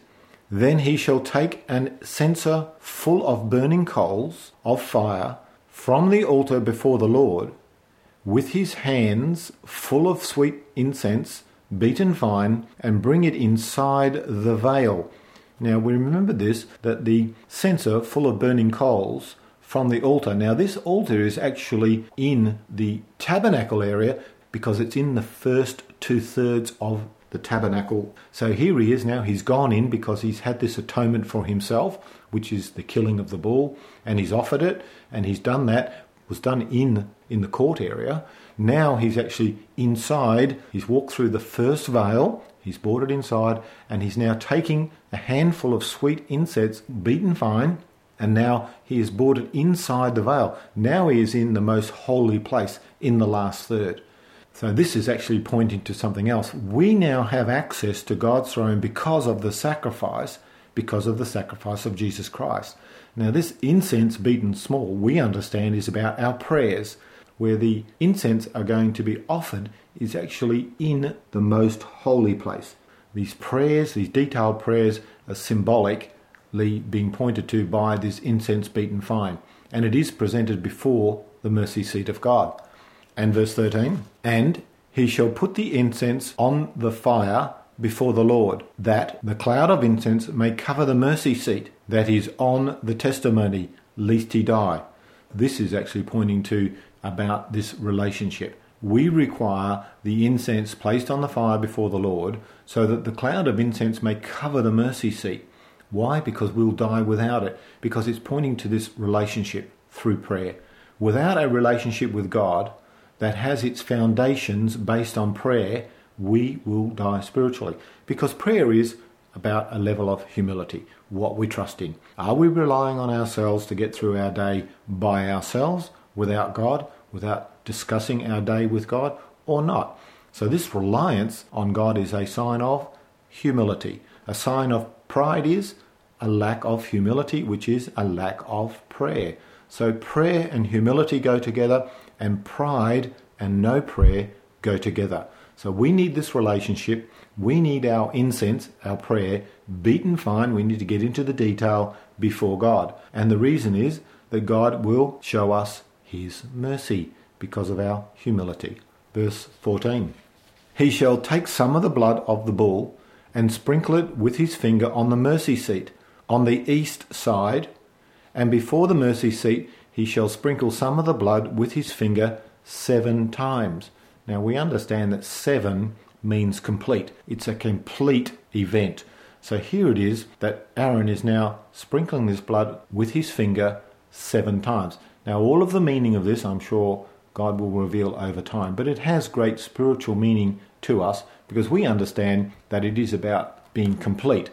Then he shall take an censer full of burning coals of fire from the altar before the Lord, with his hands full of sweet incense, beaten fine, and bring it inside the veil. Now we remember this, that the censer full of burning coals from the altar. Now this altar is actually in the tabernacle area because it's in the first two-thirds of the tabernacle. So here he is now, he's gone in because he's had this atonement for himself, which is the killing of the bull, and he's offered it, and he's done that, was done in, in the court area. Now he's actually inside, he's walked through the first veil, he's brought it inside, and he's now taking a handful of sweet incense, beaten fine, and now he has brought it inside the veil. Now he is in the most holy place, in the last third. So this is actually pointing to something else. We now have access to God's throne because of the sacrifice, because of the sacrifice of Jesus Christ. Now this incense beaten small, we understand, is about our prayers, where the incense are going to be offered is actually in the most holy place. These prayers, these detailed prayers, are symbolically being pointed to by this incense beaten fine. And it is presented before the mercy seat of God. And verse thirteen, and he shall put the incense on the fire before the Lord, that the cloud of incense may cover the mercy seat that is on the testimony, lest he die. This is actually pointing to about this relationship. We require the incense placed on the fire before the Lord so that the cloud of incense may cover the mercy seat. Why? Because we'll die without it. Because it's pointing to this relationship through prayer. Without a relationship with God that has its foundations based on prayer, we will die spiritually. Because prayer is about a level of humility, what we trust in. Are we relying on ourselves to get through our day by ourselves, without God, without discussing our day with God, or not? So this reliance on God is a sign of humility. A sign of pride is a lack of humility, which is a lack of prayer. So prayer and humility go together, and pride and no prayer go together. So we need this relationship. We need our incense, our prayer, beaten fine. We need to get into the detail before God. And the reason is that God will show us his mercy because of our humility. Verse fourteen. He shall take some of the blood of the bull and sprinkle it with his finger on the mercy seat, on the east side, and before the mercy seat he shall sprinkle some of the blood with his finger seven times. Now we understand that seven means complete. It's a complete event. So here it is that Aaron is now sprinkling this blood with his finger seven times. Now all of the meaning of this, I'm sure God will reveal over time, but it has great spiritual meaning to us because we understand that it is about being complete.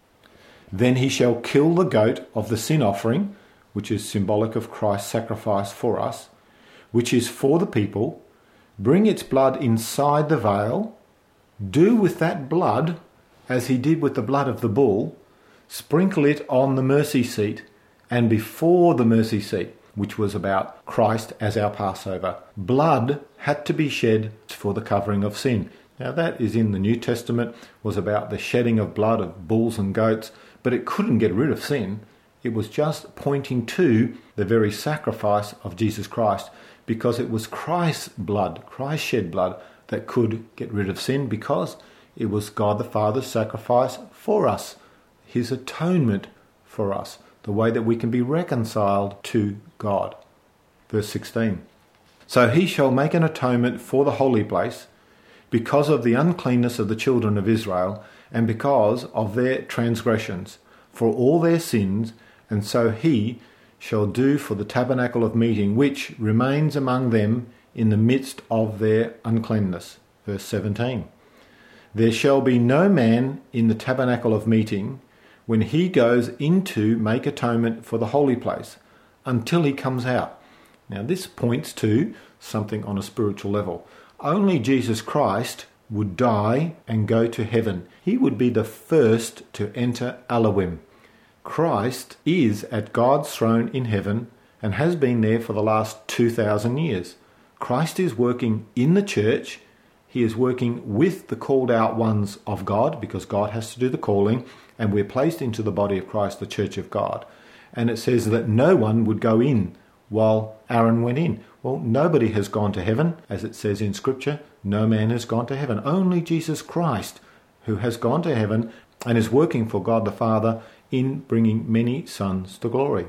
Then he shall kill the goat of the sin offering, which is symbolic of Christ's sacrifice for us, which is for the people, bring its blood inside the veil, do with that blood as he did with the blood of the bull, sprinkle it on the mercy seat and before the mercy seat, which was about Christ as our Passover. Blood had to be shed for the covering of sin. Now that is in the New Testament, was about the shedding of blood of bulls and goats, but it couldn't get rid of sin. It was just pointing to the very sacrifice of Jesus Christ, because it was Christ's blood, Christ's shed blood, that could get rid of sin, because it was God the Father's sacrifice for us, his atonement for us, the way that we can be reconciled to God. Verse sixteen. So he shall make an atonement for the holy place because of the uncleanness of the children of Israel and because of their transgressions, for all their sins, and so he shall do for the tabernacle of meeting, which remains among them in the midst of their uncleanness. Verse seventeen. There shall be no man in the tabernacle of meeting when he goes in to make atonement for the holy place, until he comes out. Now this points to something on a spiritual level. Only Jesus Christ would die and go to heaven. He would be the first to enter Elohim. Christ is at God's throne in heaven and has been there for the last two thousand years. Christ is working in the church. he is working with the called out ones of God, because God has to do the calling, and we're placed into the body of Christ, the church of God. And it says that no one would go in while Aaron went in. Well, nobody has gone to heaven, as it says in Scripture. No man has gone to heaven. Only Jesus Christ, who has gone to heaven and is working for God the Father in bringing many sons to glory,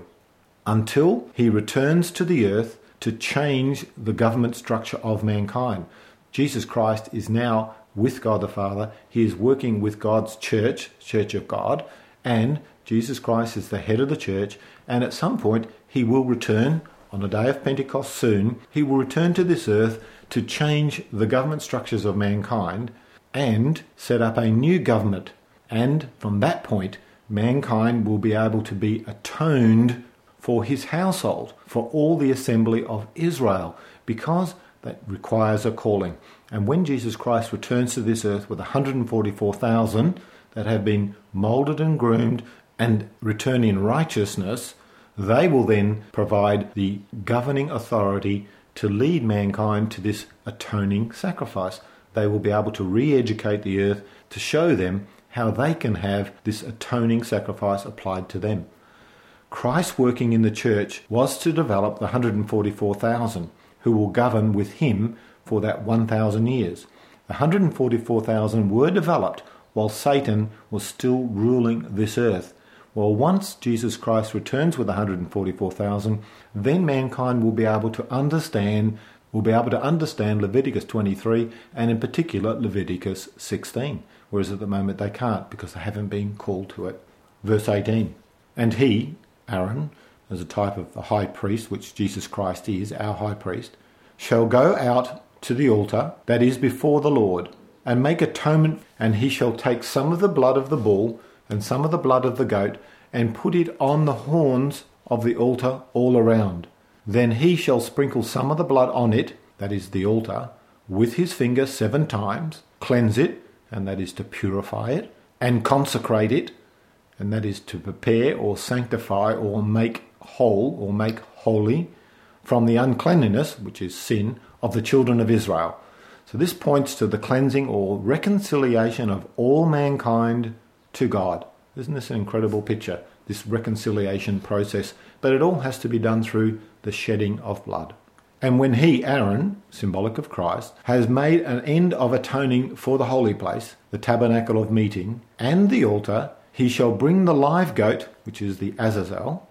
until he returns to the earth to change the government structure of mankind. Jesus Christ is now with God the Father. He is working with God's church, Church of God, and Jesus Christ is the head of the church, and at some point he will return on the day of Pentecost soon. He will return to this earth to change the government structures of mankind and set up a new government. And from that point, mankind will be able to be atoned for his household, for all the assembly of Israel, because that requires a calling. And when Jesus Christ returns to this earth with one hundred forty-four thousand that have been moulded and groomed and return in righteousness, they will then provide the governing authority to lead mankind to this atoning sacrifice. They will be able to re-educate the earth to show them how they can have this atoning sacrifice applied to them. Christ working in the church was to develop the one hundred forty-four thousand who will govern with him for that one thousand years. The one hundred forty-four thousand were developed while Satan was still ruling this earth. Well, once Jesus Christ returns with one hundred forty-four thousand, then mankind will be able to understand, will be able to understand Leviticus twenty-three, and in particular Leviticus sixteen, whereas at the moment they can't because they haven't been called to it. Verse eighteen, and he, Aaron, as a type of the high priest, which Jesus Christ is, our high priest, shall go out to the altar that is before the Lord, and make atonement, and he shall take some of the blood of the bull and some of the blood of the goat, and put it on the horns of the altar all around. Then he shall sprinkle some of the blood on it, that is the altar, with his finger seven times, cleanse it, and that is to purify it, and consecrate it, and that is to prepare or sanctify or make whole or make holy from the uncleanliness, which is sin, of the children of Israel. So this points to the cleansing or reconciliation of all mankind to God. Isn't this an incredible picture, this reconciliation process? But it all has to be done through the shedding of blood. And when he, Aaron, symbolic of Christ, has made an end of atoning for the holy place, the tabernacle of meeting, and the altar, he shall bring the live goat, which is the Azazel.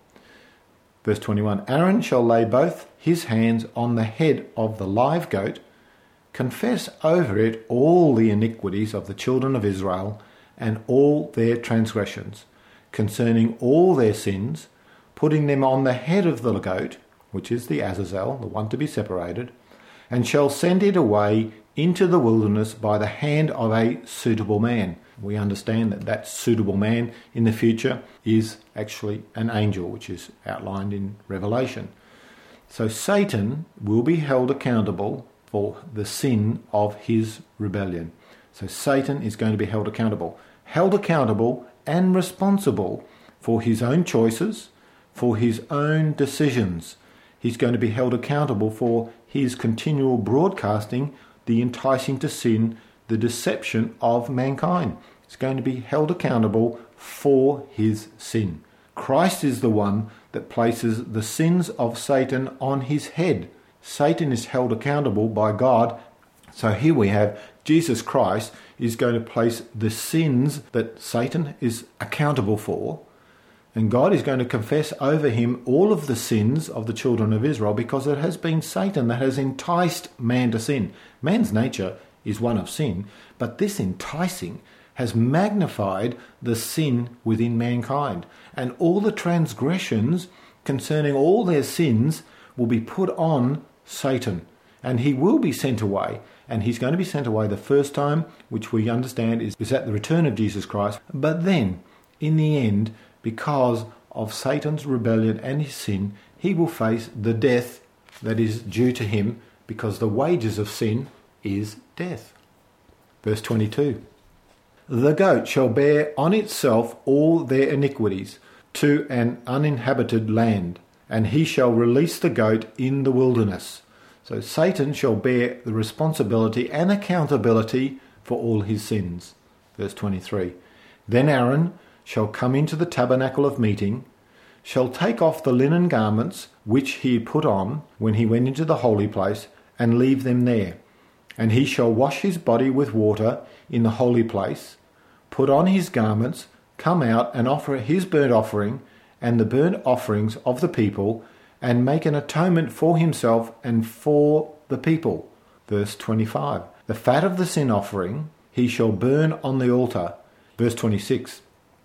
Verse twenty-one, Aaron shall lay both his hands on the head of the live goat, confess over it all the iniquities of the children of Israel, and all their transgressions, concerning all their sins, putting them on the head of the goat, which is the Azazel, the one to be separated, and shall send it away into the wilderness by the hand of a suitable man. We understand that that suitable man in the future is actually an angel, which is outlined in Revelation. So Satan will be held accountable for the sin of his rebellion. So Satan is going to be held accountable. Held accountable and responsible for his own choices, for his own decisions. He's going to be held accountable for his continual broadcasting, the enticing to sin, the deception of mankind. He's going to be held accountable for his sin. Christ is the one that places the sins of Satan on his head. Satan is held accountable by God. So here we have Jesus Christ is going to place the sins that Satan is accountable for, and God is going to confess over him all of the sins of the children of Israel, because it has been Satan that has enticed man to sin. Man's nature is one of sin, but this enticing has magnified the sin within mankind, and all the transgressions concerning all their sins will be put on Satan, and he will be sent away. And he's going to be sent away the first time, which we understand is, is at the return of Jesus Christ. But then, in the end, because of Satan's rebellion and his sin, he will face the death that is due to him, because the wages of sin is death. Verse twenty-two. The goat shall bear on itself all their iniquities to an uninhabited land, and he shall release the goat in the wilderness. So Satan shall bear the responsibility and accountability for all his sins. Verse twenty-three. Then Aaron shall come into the tabernacle of meeting, shall take off the linen garments which he put on when he went into the holy place, and leave them there. And he shall wash his body with water in the holy place, put on his garments, come out and offer his burnt offering and the burnt offerings of the people, and make an atonement for himself and for the people. Verse twenty-five. The fat of the sin offering he shall burn on the altar. Verse twenty-six.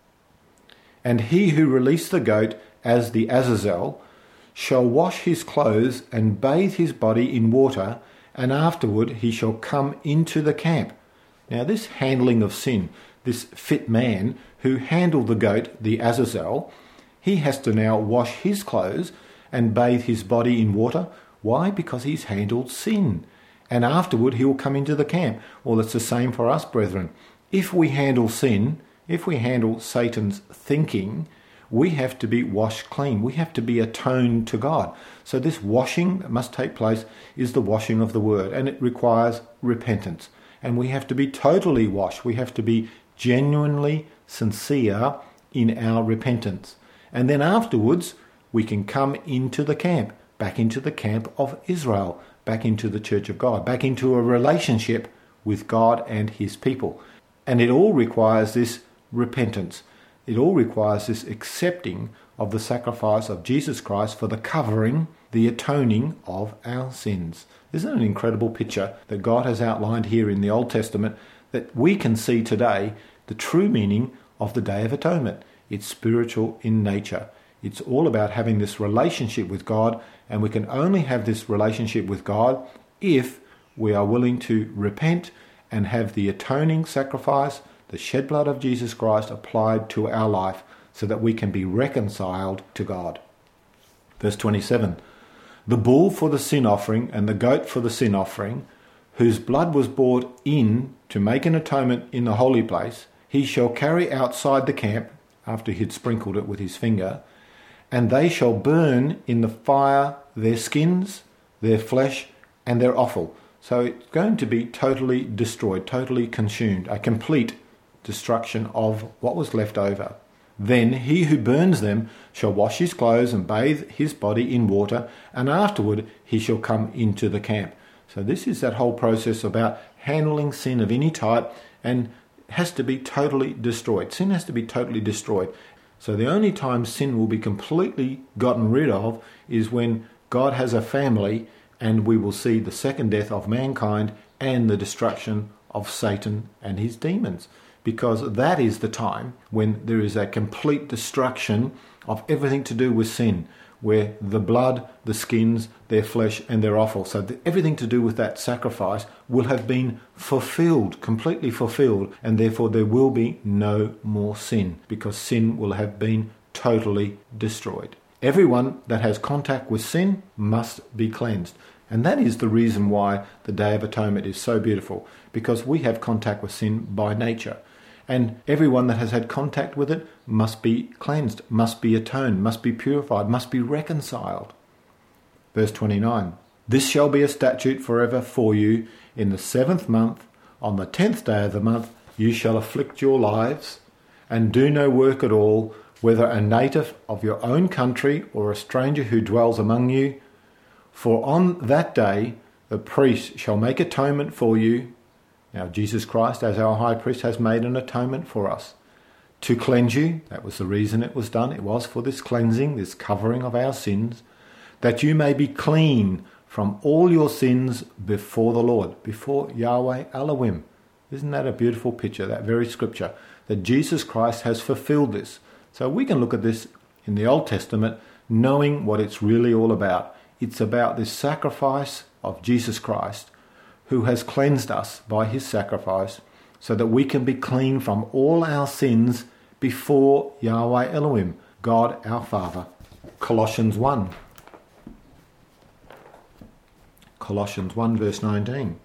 And he who released the goat as the Azazel shall wash his clothes and bathe his body in water, and afterward he shall come into the camp. Now this handling of sin, this fit man who handled the goat, the Azazel, he has to now wash his clothes and bathe his body in water. Why? Because he's handled sin. And afterward he will come into the camp. Well, it's the same for us, brethren. If we handle sin, if we handle Satan's thinking, we have to be washed clean. We have to be atoned to God. So this washing that must take place is the washing of the word, and it requires repentance. And we have to be totally washed. We have to be genuinely sincere in our repentance. And then afterwards, we can come into the camp, back into the camp of Israel, back into the church of God, back into a relationship with God and his people. And it all requires this repentance. It all requires this accepting of the sacrifice of Jesus Christ for the covering, the atoning of our sins. Isn't it an incredible picture that God has outlined here in the Old Testament, that we can see today the true meaning of the Day of Atonement? It's spiritual in nature. It's all about having this relationship with God, and we can only have this relationship with God if we are willing to repent and have the atoning sacrifice, the shed blood of Jesus Christ applied to our life, so that we can be reconciled to God. Verse twenty-seven. The bull for the sin offering and the goat for the sin offering, whose blood was brought in to make an atonement in the holy place, he shall carry outside the camp, after he had sprinkled it with his finger, and they shall burn in the fire their skins, their flesh, and their offal. So it's going to be totally destroyed, totally consumed, a complete destruction of what was left over. Then he who burns them shall wash his clothes and bathe his body in water, and afterward he shall come into the camp. So this is that whole process about handling sin of any type, and has to be totally destroyed. Sin has to be totally destroyed. So the only time sin will be completely gotten rid of is when God has a family, and we will see the second death of mankind and the destruction of Satan and his demons. Because that is the time when there is a complete destruction of everything to do with sin, where the blood, the skins, their flesh and their offal, so the, everything to do with that sacrifice will have been fulfilled, completely fulfilled, and therefore there will be no more sin, because sin will have been totally destroyed. Everyone that has contact with sin must be cleansed. And that is the reason why the Day of Atonement is so beautiful, because we have contact with sin by nature. And everyone that has had contact with it must be cleansed, must be atoned, must be purified, must be reconciled. Verse twenty-nine. This shall be a statute forever for you. In the seventh month, on the tenth day of the month, you shall afflict your lives, and do no work at all, whether a native of your own country or a stranger who dwells among you. For on that day the priest shall make atonement for you. Now Jesus Christ, as our high priest, has made an atonement for us to cleanse you. That was the reason it was done. It was for this cleansing, this covering of our sins, that you may be clean from all your sins before the Lord, before Yahweh Elohim. Isn't that a beautiful picture, that very scripture, that Jesus Christ has fulfilled this? So we can look at this in the Old Testament, knowing what it's really all about. It's about this sacrifice of Jesus Christ, who has cleansed us by his sacrifice, so that we can be clean from all our sins before Yahweh Elohim, God our Father. Colossians one. Colossians one verse nineteen.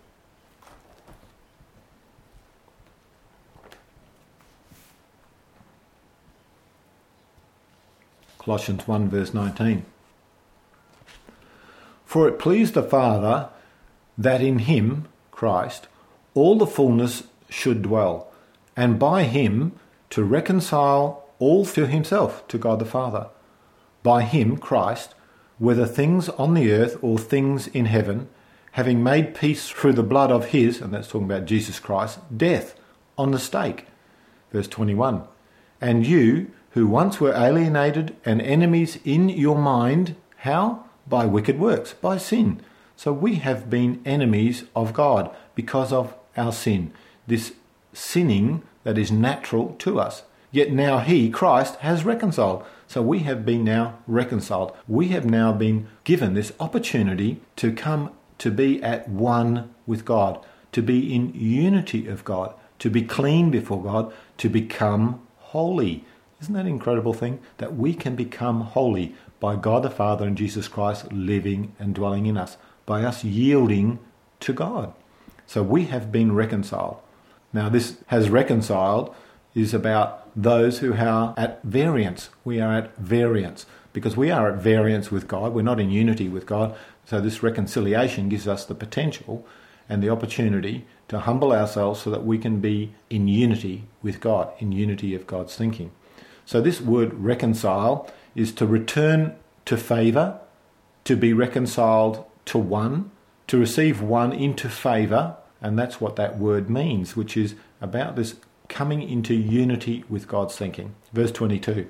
Colossians one verse nineteen. For it pleased the Father that in him, Christ, all the fullness should dwell, and by him to reconcile all to himself, to God the Father. By him, Christ, whether things on the earth or things in heaven, having made peace through the blood of his, and that's talking about Jesus Christ, death on the stake. Verse twenty-one. And you, who once were alienated and enemies in your mind, how? By wicked works, by sin. So we have been enemies of God because of our sin, this sinning that is natural to us. Yet now he, Christ, has reconciled. So we have been now reconciled. We have now been given this opportunity to come to be at one with God, to be in unity of God, to be clean before God, to become holy. Isn't that an incredible thing? That we can become holy by God the Father and Jesus Christ living and dwelling in us, by us yielding to God. So we have been reconciled. Now this has reconciled is about those who are at variance. We are at variance because we are at variance with God. We're not in unity with God. So this reconciliation gives us the potential and the opportunity to humble ourselves so that we can be in unity with God, in unity of God's thinking. So this word reconcile is to return to favour, to be reconciled to one, to receive one into favour, and that's what that word means, which is about this coming into unity with God's thinking. Verse twenty-two.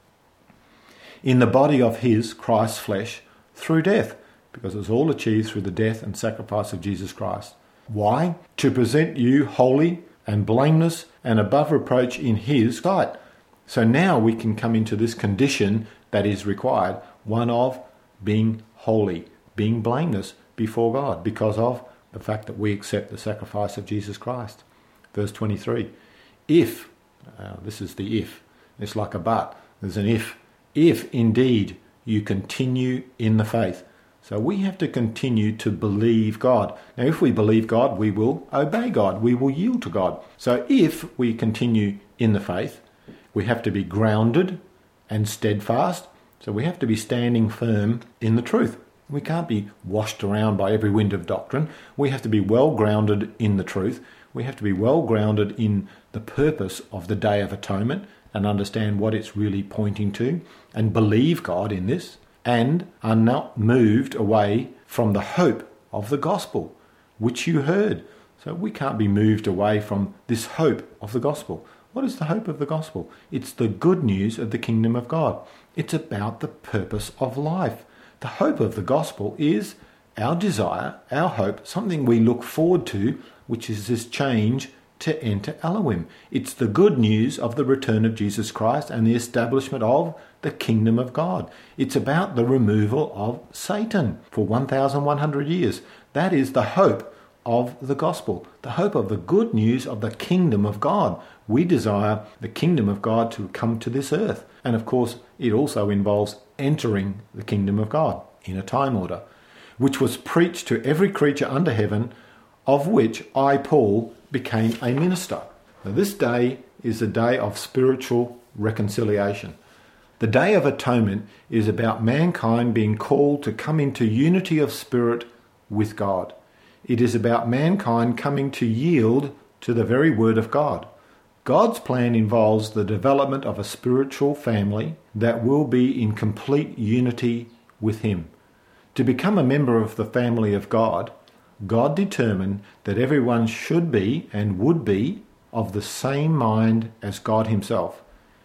In the body of his, Christ's flesh, through death, because it's all achieved through the death and sacrifice of Jesus Christ. Why? To present you holy and blameless and above reproach in his sight. So now we can come into this condition that is required, one of being holy, being blameless before God, because of the fact that we accept the sacrifice of Jesus Christ. Verse twenty-three. If, uh, this is the if, it's like a but, there's an if, if indeed you continue in the faith. So we have to continue to believe God. Now if we believe God, we will obey God, we will yield to God. So if we continue in the faith, we have to be grounded and steadfast. So we have to be standing firm in the truth. We can't be washed around by every wind of doctrine. We have to be well grounded in the truth. We have to be well grounded in the purpose of the Day of Atonement and understand what it's really pointing to and believe God in this, and are not moved away from the hope of the gospel, which you heard. So we can't be moved away from this hope of the gospel. What is the hope of the gospel? It's the good news of the kingdom of God. It's about the purpose of life. The hope of the gospel is our desire, our hope, something we look forward to, which is this change to enter Elohim. It's the good news of the return of Jesus Christ and the establishment of the kingdom of God. It's about the removal of Satan for one thousand one hundred years. That is the hope of the gospel, the hope of the good news of the kingdom of God. We desire the kingdom of God to come to this earth. And of course, it also involves entering the kingdom of God in a time order, which was preached to every creature under heaven, of which I, Paul, became a minister. Now, this day is a day of spiritual reconciliation. The Day of Atonement is about mankind being called to come into unity of spirit with God. It is about mankind coming to yield to the very word of God. God's plan involves the development of a spiritual family that will be in complete unity with Him. To become a member of the family of God, God determined that everyone should be and would be of the same mind as God Himself.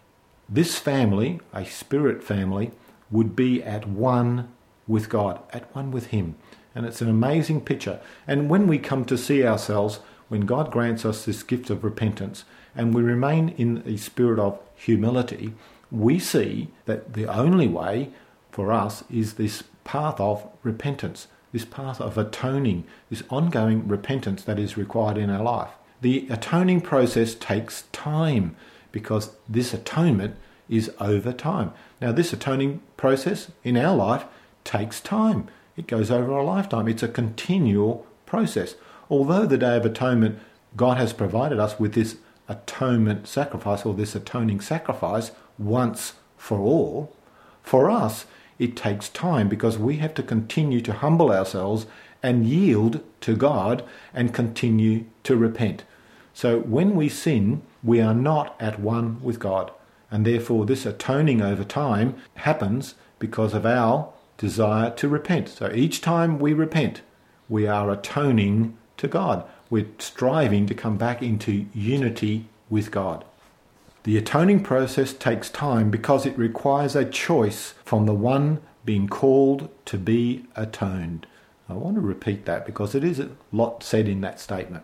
This family, a spirit family, would be at one with God, at one with Him. And it's an amazing picture. And when we come to see ourselves, when God grants us this gift of repentance, and we remain in a spirit of humility, we see that the only way for us is this path of repentance, this path of atoning, this ongoing repentance that is required in our life. The atoning process takes time because this atonement is over time. Now, this atoning process in our life takes time. It goes over a lifetime. It's a continual process. Although the Day of Atonement, God has provided us with this atonement sacrifice or this atoning sacrifice once for all, for us, it takes time because we have to continue to humble ourselves and yield to God and continue to repent. So when we sin, we are not at one with God. And therefore this atoning over time happens because of our desire to repent. So each time we repent, we are atoning to God. We're striving to come back into unity with God. The atoning process takes time because it requires a choice from the one being called to be atoned. I want to repeat that because it is a lot said in that statement.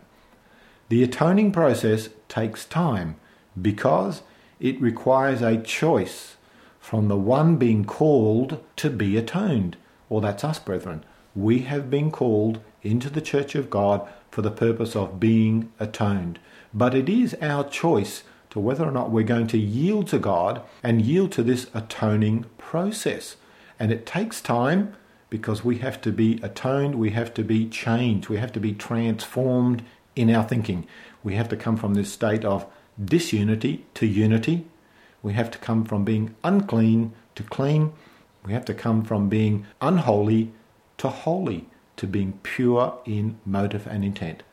The atoning process takes time because it requires a choice from the one being called to be atoned. Or that's us, brethren. We have been called into the church of God for the purpose of being atoned. But it is our choice to whether or not we're going to yield to God and yield to this atoning process. And it takes time because we have to be atoned, we have to be changed, we have to be transformed in our thinking. We have to come from this state of disunity to unity. We have to come from being unclean to clean. We have to come from being unholy to holy, to being pure in motive and intent.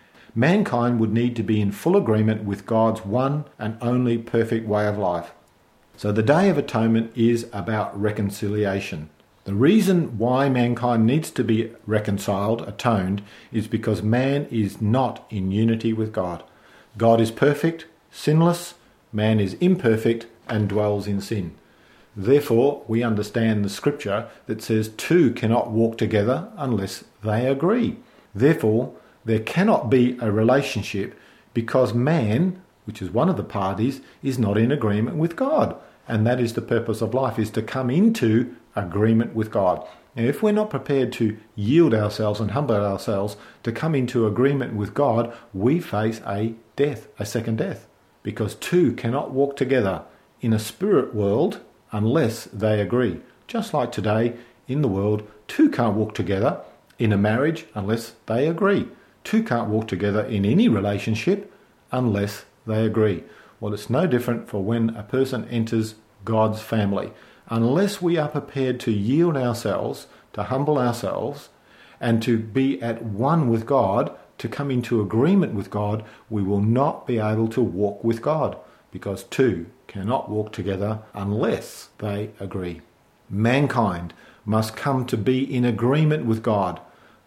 Mankind would need to be in full agreement with God's one and only perfect way of life. So the Day of Atonement is about reconciliation. The reason why mankind needs to be reconciled, atoned, is because man is not in unity with God. God is perfect, sinless, man is imperfect and dwells in sin. Therefore, we understand the scripture that says two cannot walk together unless they agree. Therefore, there cannot be a relationship because man, which is one of the parties, is not in agreement with God. And that is the purpose of life, is to come into agreement with God. Now, if we're not prepared to yield ourselves and humble ourselves to come into agreement with God, we face a death, a second death. Because two cannot walk together in a spirit world unless they agree. Just like today in the world, two can't walk together in a marriage unless they agree. Two can't walk together in any relationship unless they agree. Well, it's no different for when a person enters God's family. Unless we are prepared to yield ourselves, to humble ourselves, and to be at one with God, to come into agreement with God, we will not be able to walk with God, because two cannot walk together unless they agree. Mankind must come to be in agreement with God,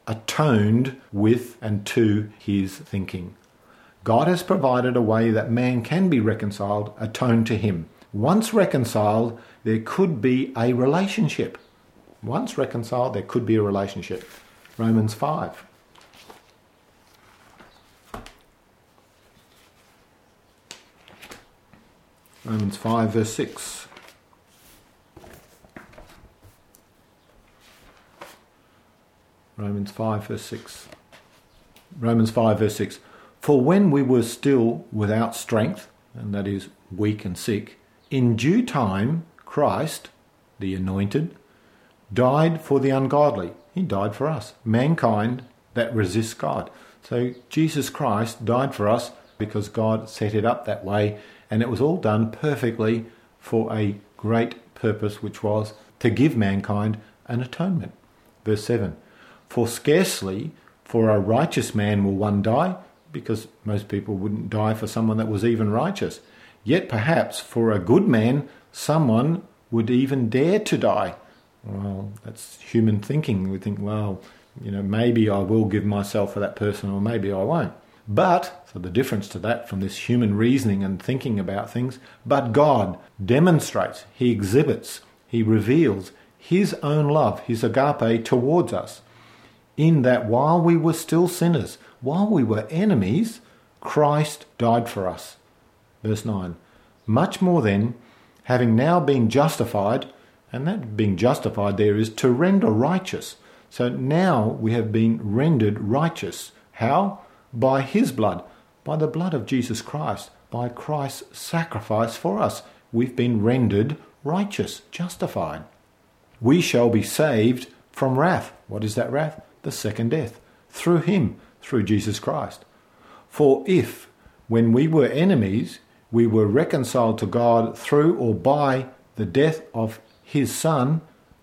atoned with and to his thinking. God has provided a way that man can be reconciled, atoned to him. Once reconciled, there could be a relationship. Once reconciled, there could be a relationship. Romans five. Romans five verse six. Romans five verse six. Romans five verse six. For when we were still without strength, and that is weak and sick, in due time Christ, the anointed, died for the ungodly. He died for us, mankind that resists God. So Jesus Christ died for us because God set it up that way, and it was all done perfectly for a great purpose, which was to give mankind an atonement. Verse seven. For scarcely for a righteous man will one die, because most people wouldn't die for someone that was even righteous. Yet perhaps for a good man, someone would even dare to die. Well, that's human thinking. We think, well, you know, maybe I will give myself for that person, or maybe I won't. But, so the difference to that from this human reasoning and thinking about things, but God demonstrates, he exhibits, he reveals his own love, his agape towards us, in that while we were still sinners, while we were enemies, Christ died for us. Verse nine. Much more then, having now been justified, and that being justified there is to render righteous. So now we have been rendered righteous. How? By his blood, by the blood of Jesus Christ, by Christ's sacrifice for us. We've been rendered righteous, justified. We shall be saved from wrath. What is that wrath? The second death. Through him, through Jesus Christ. For if, when we were enemies, we were reconciled to God through or by the death of his Son,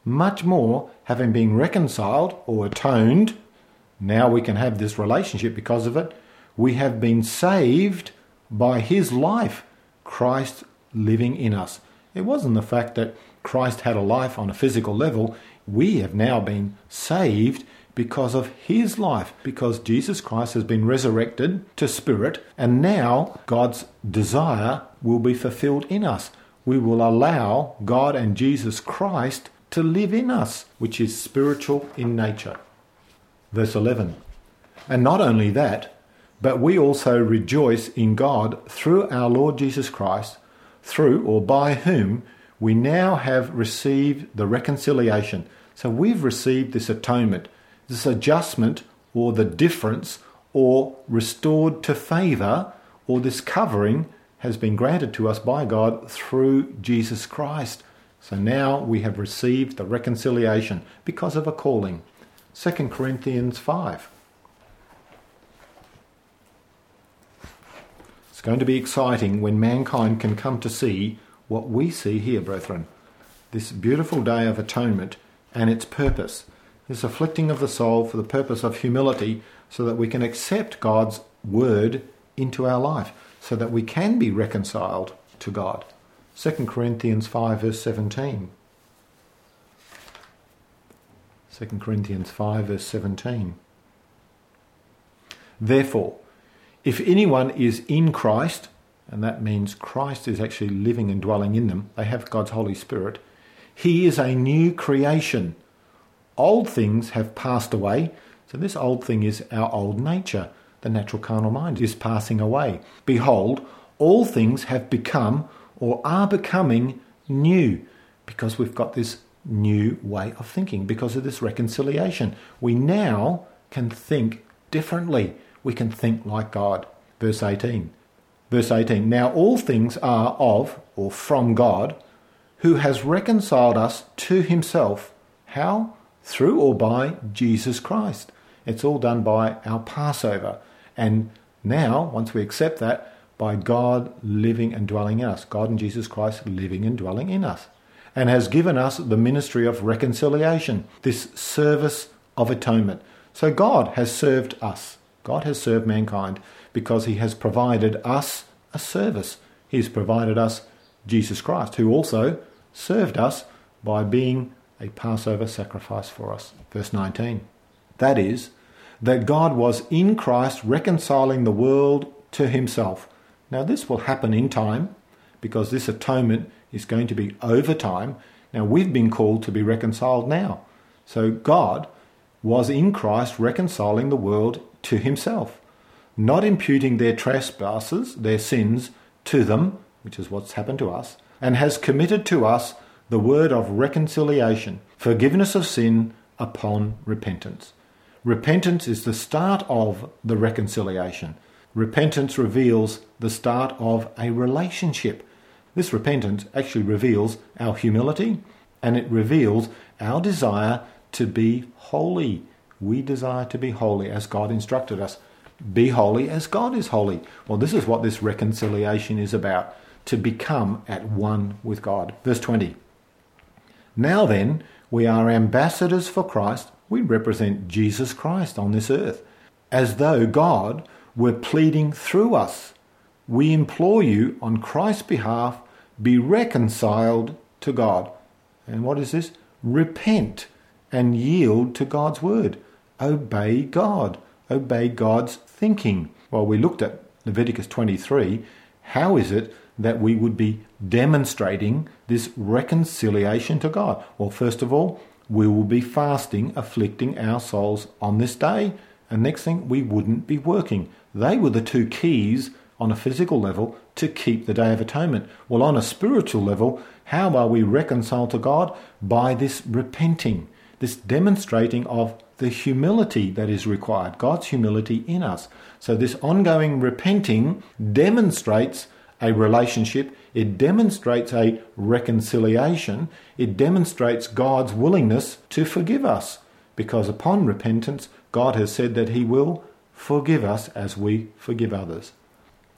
much more, having been reconciled or atoned, now we can have this relationship because of it. We have been saved by his life, Christ living in us. It wasn't the fact that Christ had a life on a physical level. We have now been saved because of his life, because Jesus Christ has been resurrected to spirit, and now God's desire will be fulfilled in us. We will allow God and Jesus Christ to live in us, which is spiritual in nature. Verse eleven. And not only that, but we also rejoice in God through our Lord Jesus Christ, through or by whom we now have received the reconciliation. So we've received this atonement, this adjustment or the difference or restored to favour, or this covering has been granted to us by God through Jesus Christ. So now we have received the reconciliation because of a calling. Second Corinthians five. It's going to be exciting when mankind can come to see what we see here, brethren. This beautiful day of atonement and its purpose. This afflicting of the soul for the purpose of humility, so that we can accept God's word into our life, so that we can be reconciled to God. Second Corinthians five verse seventeen. Second Corinthians five verse seventeen. Therefore, if anyone is in Christ, and that means Christ is actually living and dwelling in them, they have God's Holy Spirit, he is a new creation. Old things have passed away. So this old thing is our old nature. The natural carnal mind is passing away. Behold, all things have become or are becoming new, because we've got this new way of thinking, because of this reconciliation. We now can think differently. We can think like God. Verse eighteen. Verse eighteen. Now all things are of or from God, who has reconciled us to himself. How? Through or by Jesus Christ. It's all done by our Passover. And now, once we accept that, by God living and dwelling in us. God and Jesus Christ living and dwelling in us. And has given us the ministry of reconciliation, this service of atonement. So God has served us. God has served mankind because he has provided us a service. He's provided us Jesus Christ, who also served us by being a Passover sacrifice for us. Verse nineteen. That is, that God was in Christ reconciling the world to himself. Now this will happen in time, because this atonement is going to be over time. Now we've been called to be reconciled now. So God was in Christ reconciling the world to himself, not imputing their trespasses, their sins, to them, which is what's happened to us, and has committed to us the word of reconciliation, forgiveness of sin upon repentance. Repentance is the start of the reconciliation. Repentance reveals the start of a relationship. This repentance actually reveals our humility, and it reveals our desire to be holy. We desire to be holy as God instructed us. Be holy as God is holy. Well, this is what this reconciliation is about, to become at one with God. Verse twenty. Now then, we are ambassadors for Christ. We represent Jesus Christ on this earth, as though God were pleading through us. We implore you on Christ's behalf, be reconciled to God. And what is this? Repent and yield to God's word. Obey God. Obey God's thinking. Well, we looked at Leviticus twenty-three. How is it that we would be demonstrating this reconciliation to God? Well, first of all, we will be fasting, afflicting our souls on this day. And next thing, we wouldn't be working. They were the two keys on a physical level to keep the Day of Atonement. Well, on a spiritual level, how are we reconciled to God? By this repenting, this demonstrating of the humility that is required, God's humility in us. So this ongoing repenting demonstrates a relationship, it demonstrates a reconciliation, it demonstrates God's willingness to forgive us, because upon repentance, God has said that he will forgive us as we forgive others.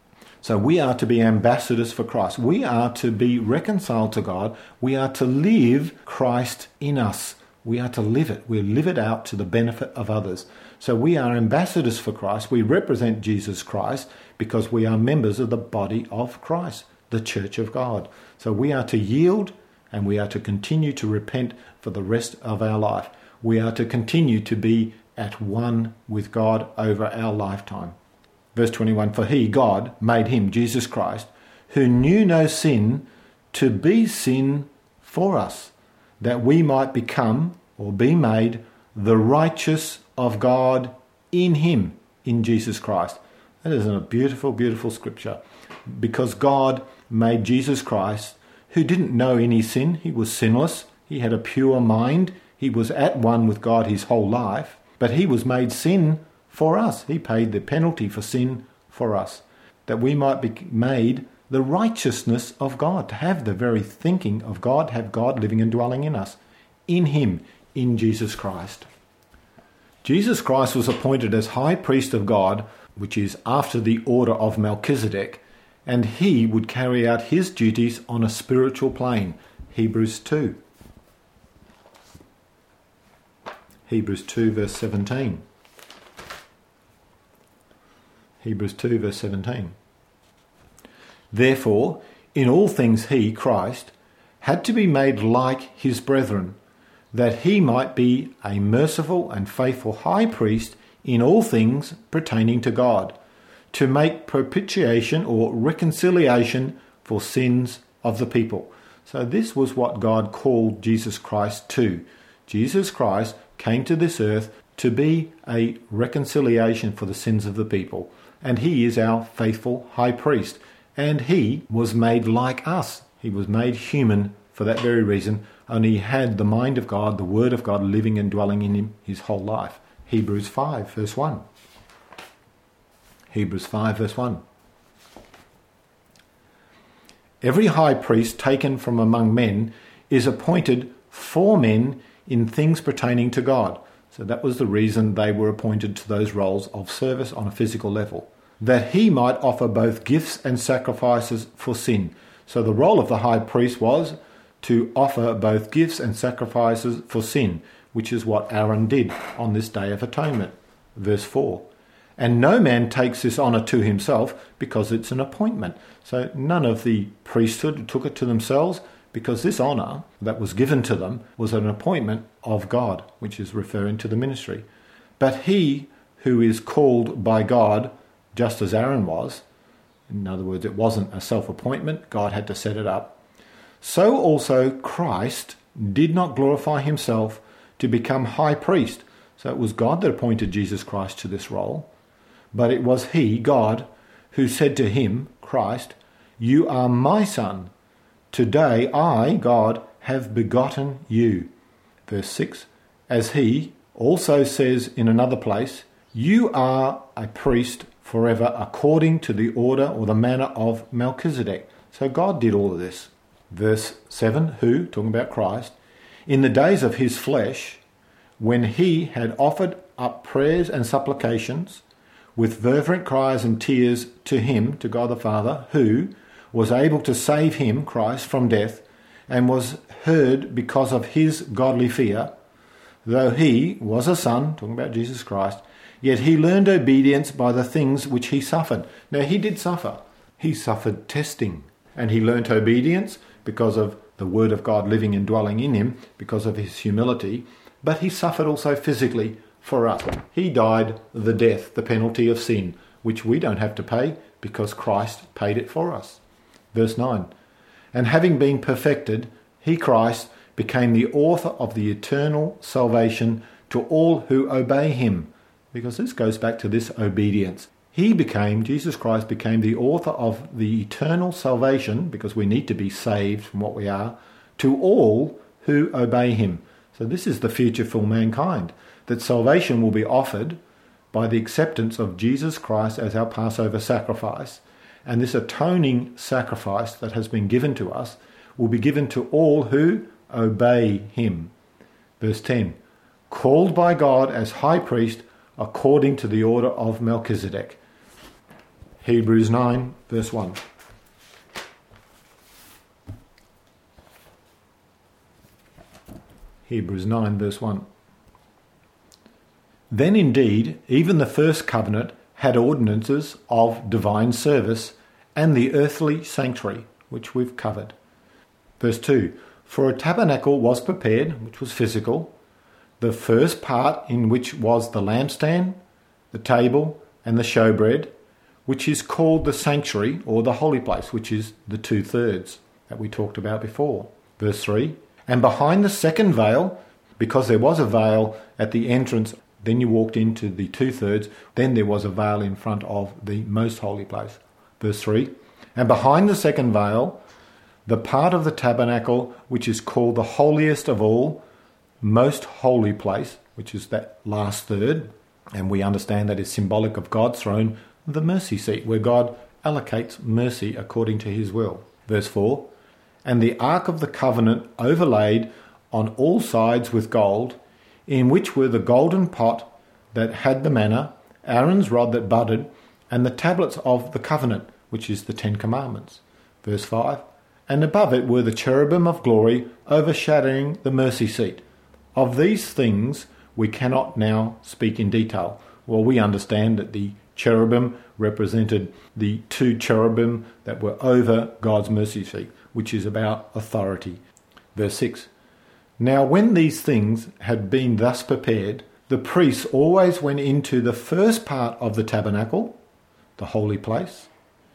So we are to be ambassadors for Christ. We are to be reconciled to God. We are to live Christ in us. We are to live it. We live it out to the benefit of others. So we are ambassadors for Christ. We represent Jesus Christ because we are members of the body of Christ, the church of God. So we are to yield and we are to continue to repent for the rest of our life. We are to continue to be at one with God over our lifetime. Verse twenty-one, for he, God, made him, Jesus Christ, who knew no sin, to be sin for us, that we might become, or be made, the righteous of God in him, in Jesus Christ. That is a beautiful, beautiful scripture. Because God made Jesus Christ, who didn't know any sin, he was sinless, he had a pure mind, he was at one with God his whole life, but he was made sin for us. He paid the penalty for sin for us, that we might be made the righteousness of God, to have the very thinking of God, have God living and dwelling in us, in him, in Jesus Christ. Jesus Christ was appointed as high priest of God, which is after the order of Melchizedek, and he would carry out his duties on a spiritual plane. Hebrews two. Hebrews two verse seventeen. Hebrews two verse seventeen. Therefore, in all things he, Christ, had to be made like his brethren, that he might be a merciful and faithful high priest in all things pertaining to God, to make propitiation or reconciliation for sins of the people. So this was what God called Jesus Christ to. Jesus Christ came to this earth to be a reconciliation for the sins of the people. And he is our faithful high priest. And he was made like us. He was made human for that very reason. Only he had the mind of God, the word of God living and dwelling in him his whole life. Hebrews five verse one. Hebrews five verse one. Every high priest taken from among men is appointed for men in things pertaining to God. So that was the reason they were appointed to those roles of service on a physical level, that he might offer both gifts and sacrifices for sin. So the role of the high priest was to offer both gifts and sacrifices for sin, which is what Aaron did on this Day of Atonement. Verse four. And no man takes this honour to himself, because it's an appointment. So none of the priesthood took it to themselves, because this honour that was given to them was an appointment of God, which is referring to the ministry. But he who is called by God, just as Aaron was, in other words, it wasn't a self-appointment, God had to set it up, so also Christ did not glorify himself to become high priest. So it was God that appointed Jesus Christ to this role, but it was he, God, who said to him, Christ, you are my son. Today I, God, have begotten you. Verse six, as he also says in another place, you are a priest forever according to the order or the manner of Melchizedek. So God did all of this. Verse seven, who, talking about Christ, in the days of his flesh, when he had offered up prayers and supplications with fervent cries and tears to him, to God the Father, who was able to save him, Christ, from death, and was heard because of his godly fear, though he was a son, talking about Jesus Christ, yet he learned obedience by the things which he suffered. Now he did suffer. He suffered testing, and he learnt obedience because of the word of God living and dwelling in him, because of his humility, but he suffered also physically for us. He died the death, the penalty of sin, which we don't have to pay because Christ paid it for us. Verse nine, and having been perfected, he, Christ, became the author of the eternal salvation to all who obey him. Because this goes back to this obedience. He became, Jesus Christ became the author of the eternal salvation, because we need to be saved from what we are, to all who obey him. So this is the future for mankind, that salvation will be offered by the acceptance of Jesus Christ as our Passover sacrifice. And this atoning sacrifice that has been given to us will be given to all who obey him. Verse ten, called by God as high priest according to the order of Melchizedek. Hebrews nine, verse one. Hebrews nine, verse one. Then indeed, even the first covenant had ordinances of divine service and the earthly sanctuary, which we've covered. Verse two. For a tabernacle was prepared, which was physical, the first part in which was the lampstand, the table, and the showbread, which is called the sanctuary, or the holy place, which is the two-thirds that we talked about before. Verse three. And behind the second veil, because there was a veil at the entrance, then you walked into the two-thirds, then there was a veil in front of the most holy place. Verse three. And behind the second veil, the part of the tabernacle which is called the holiest of all, most holy place, which is that last third, and we understand that is symbolic of God's throne, the mercy seat, where God allocates mercy according to his will. Verse four. And the ark of the covenant overlaid on all sides with gold, in which were the golden pot that had the manna, Aaron's rod that budded, and the tablets of the covenant, which is the Ten Commandments. Verse five. And above it were the cherubim of glory overshadowing the mercy seat. Of these things we cannot now speak in detail. Well, we understand that the cherubim represented the two cherubim that were over God's mercy seat, which is about authority. Verse six. Now when these things had been thus prepared, the priests always went into the first part of the tabernacle, the holy place,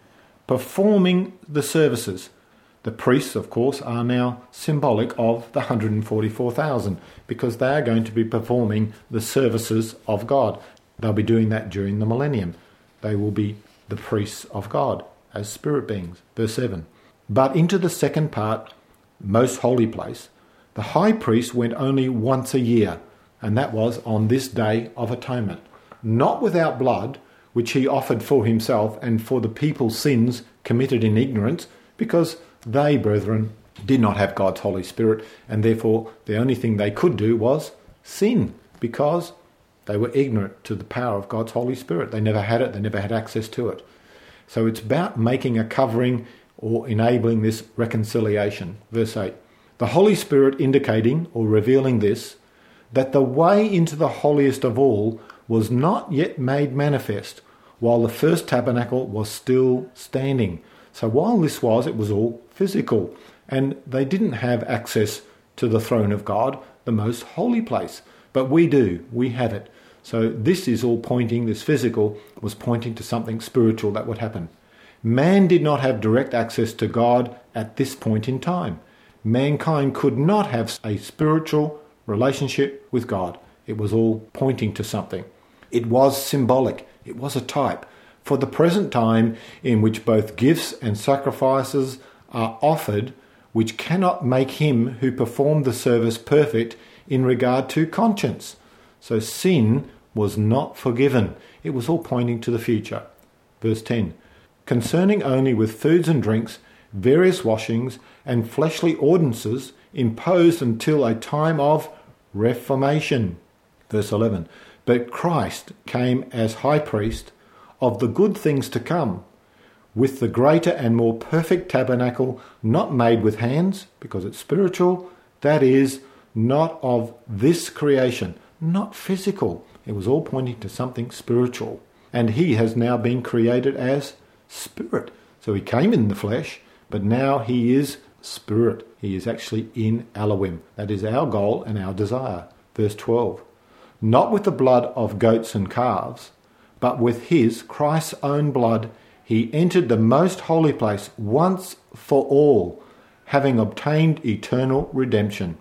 performing the services. The priests, of course, are now symbolic of the one hundred forty-four thousand, because they are going to be performing the services of God. They'll be doing that during the millennium. They will be the priests of God as spirit beings. Verse seven. But into the second part, most holy place, the high priest went only once a year, and that was on this day of atonement, not without blood, which he offered for himself and for the people's sins committed in ignorance, because they, brethren, did not have God's Holy Spirit, and therefore the only thing they could do was sin, because they were ignorant to the power of God's Holy Spirit. They never had it, they never had access to it. So it's about making a covering or enabling this reconciliation. Verse eight. The Holy Spirit indicating or revealing this, that the way into the holiest of all was not yet made manifest, while the first tabernacle was still standing. So while this was, it was all physical, and they didn't have access to the throne of God, the most holy place. But we do, we have it. So this is all pointing, this physical was pointing to something spiritual that would happen. Man did not have direct access to God at this point in time. Mankind could not have a spiritual relationship with God. It was all pointing to something. It was symbolic. It was a type for the present time in which both gifts and sacrifices are offered, which cannot make him who performed the service perfect in regard to conscience. So sin was not forgiven. It was all pointing to the future. Verse ten. Concerning only with foods and drinks, various washings, and fleshly ordinances imposed until a time of reformation. Verse eleven. But Christ came as high priest of the good things to come, with the greater and more perfect tabernacle, not made with hands, because it's spiritual, that is, not of this creation, not physical. It was all pointing to something spiritual. And he has now been created as spirit. So he came in the flesh, but now he is spirit. He is actually in Elohim. That is our goal and our desire. Verse twelve. Not with the blood of goats and calves, but with his, Christ's own blood, he entered the most holy place once for all, having obtained eternal redemption.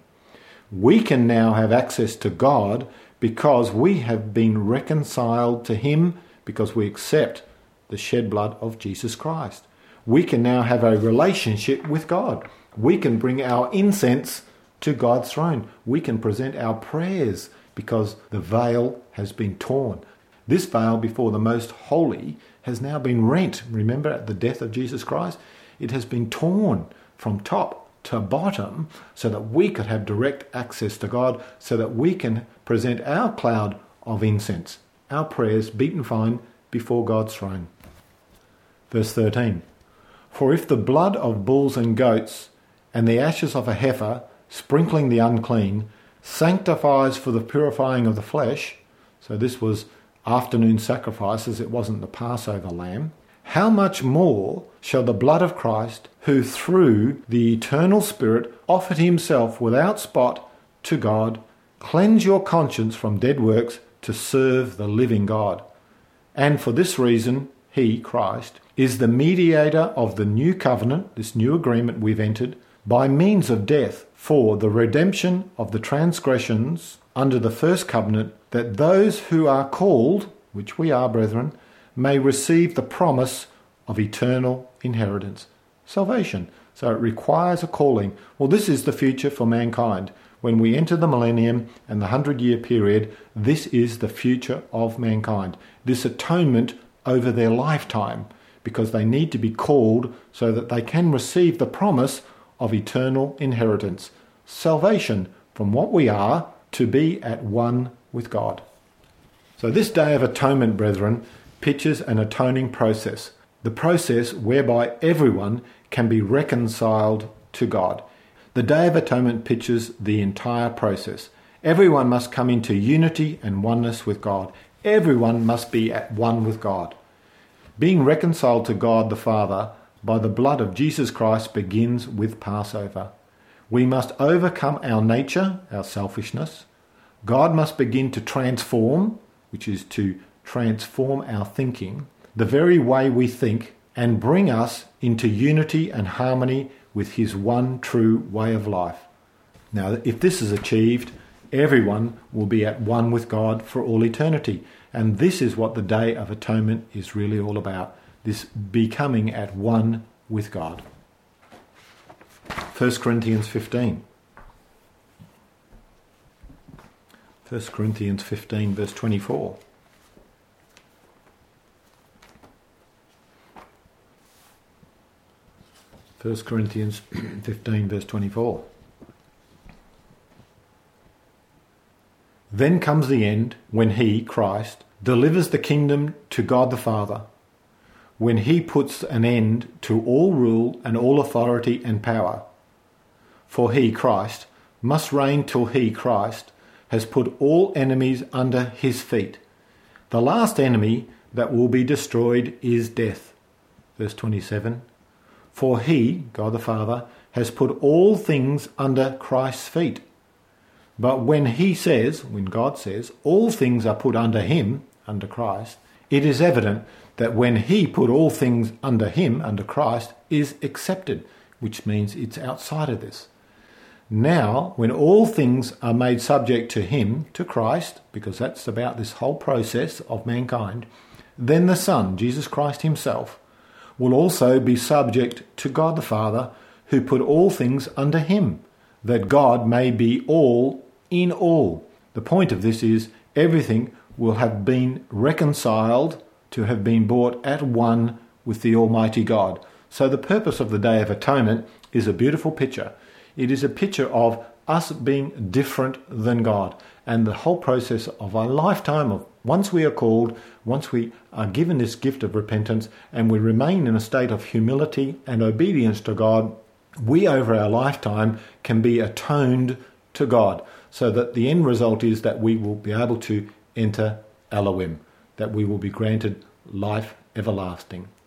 We can now have access to God because we have been reconciled to him, because we accept the shed blood of Jesus Christ. We can now have a relationship with God. We can bring our incense to God's throne. We can present our prayers because the veil has been torn. This veil before the most holy has now been rent. Remember, at the death of Jesus Christ, it has been torn from top to bottom so that we could have direct access to God, so that we can present our cloud of incense, our prayers beaten fine before God's throne. Verse thirteen. For if the blood of bulls and goats and the ashes of a heifer, sprinkling the unclean, sanctifies for the purifying of the flesh, so this was afternoon sacrifices, it wasn't the Passover lamb, how much more shall the blood of Christ, who through the eternal Spirit offered himself without spot to God, cleanse your conscience from dead works to serve the living God? And for this reason, he, Christ, is the mediator of the new covenant, this new agreement we've entered, by means of death, for the redemption of the transgressions under the first covenant, that those who are called, which we are, brethren, may receive the promise of eternal inheritance. Salvation. So it requires a calling. Well, this is the future for mankind. When we enter the millennium and the hundred-year period, this is the future of mankind. This atonement over their lifetime, because they need to be called so that they can receive the promise of eternal inheritance. Salvation from what we are to be at one with God. So this Day of Atonement, brethren, pictures an atoning process, the process whereby everyone can be reconciled to God. The Day of Atonement pictures the entire process. Everyone must come into unity and oneness with God. Everyone must be at one with God. Being reconciled to God the Father by the blood of Jesus Christ begins with Passover. We must overcome our nature, our selfishness. God must begin to transform, which is to transform our thinking, the very way we think, and bring us into unity and harmony with his one true way of life. Now, if this is achieved, everyone will be at one with God for all eternity. And this is what the Day of Atonement is really all about, this becoming at one with God. First Corinthians fifteen. First Corinthians fifteen, verse twenty-four. First Corinthians fifteen, verse twenty-four. Then comes the end, when he, Christ, delivers the kingdom to God the Father, when he puts an end to all rule and all authority and power. For he, Christ, must reign till he, Christ, has put all enemies under his feet. The last enemy that will be destroyed is death. Verse twenty-seven. For he, God the Father, has put all things under Christ's feet. But when he says, when God says, all things are put under him, under Christ, it is evident that when he put all things under him, under Christ, is accepted, which means it's outside of this. Now, when all things are made subject to him, to Christ, because that's about this whole process of mankind, then the Son, Jesus Christ himself, will also be subject to God the Father, who put all things under him, that God may be all in all. The point of this is everything will have been reconciled to have been brought at one with the Almighty God. So the purpose of the Day of Atonement is a beautiful picture. It is a picture of us being different than God, and the whole process of a lifetime of once we are called, once we are given this gift of repentance, and we remain in a state of humility and obedience to God, we over our lifetime can be atoned to God, so that the end result is that we will be able to enter Elohim, that we will be granted life everlasting.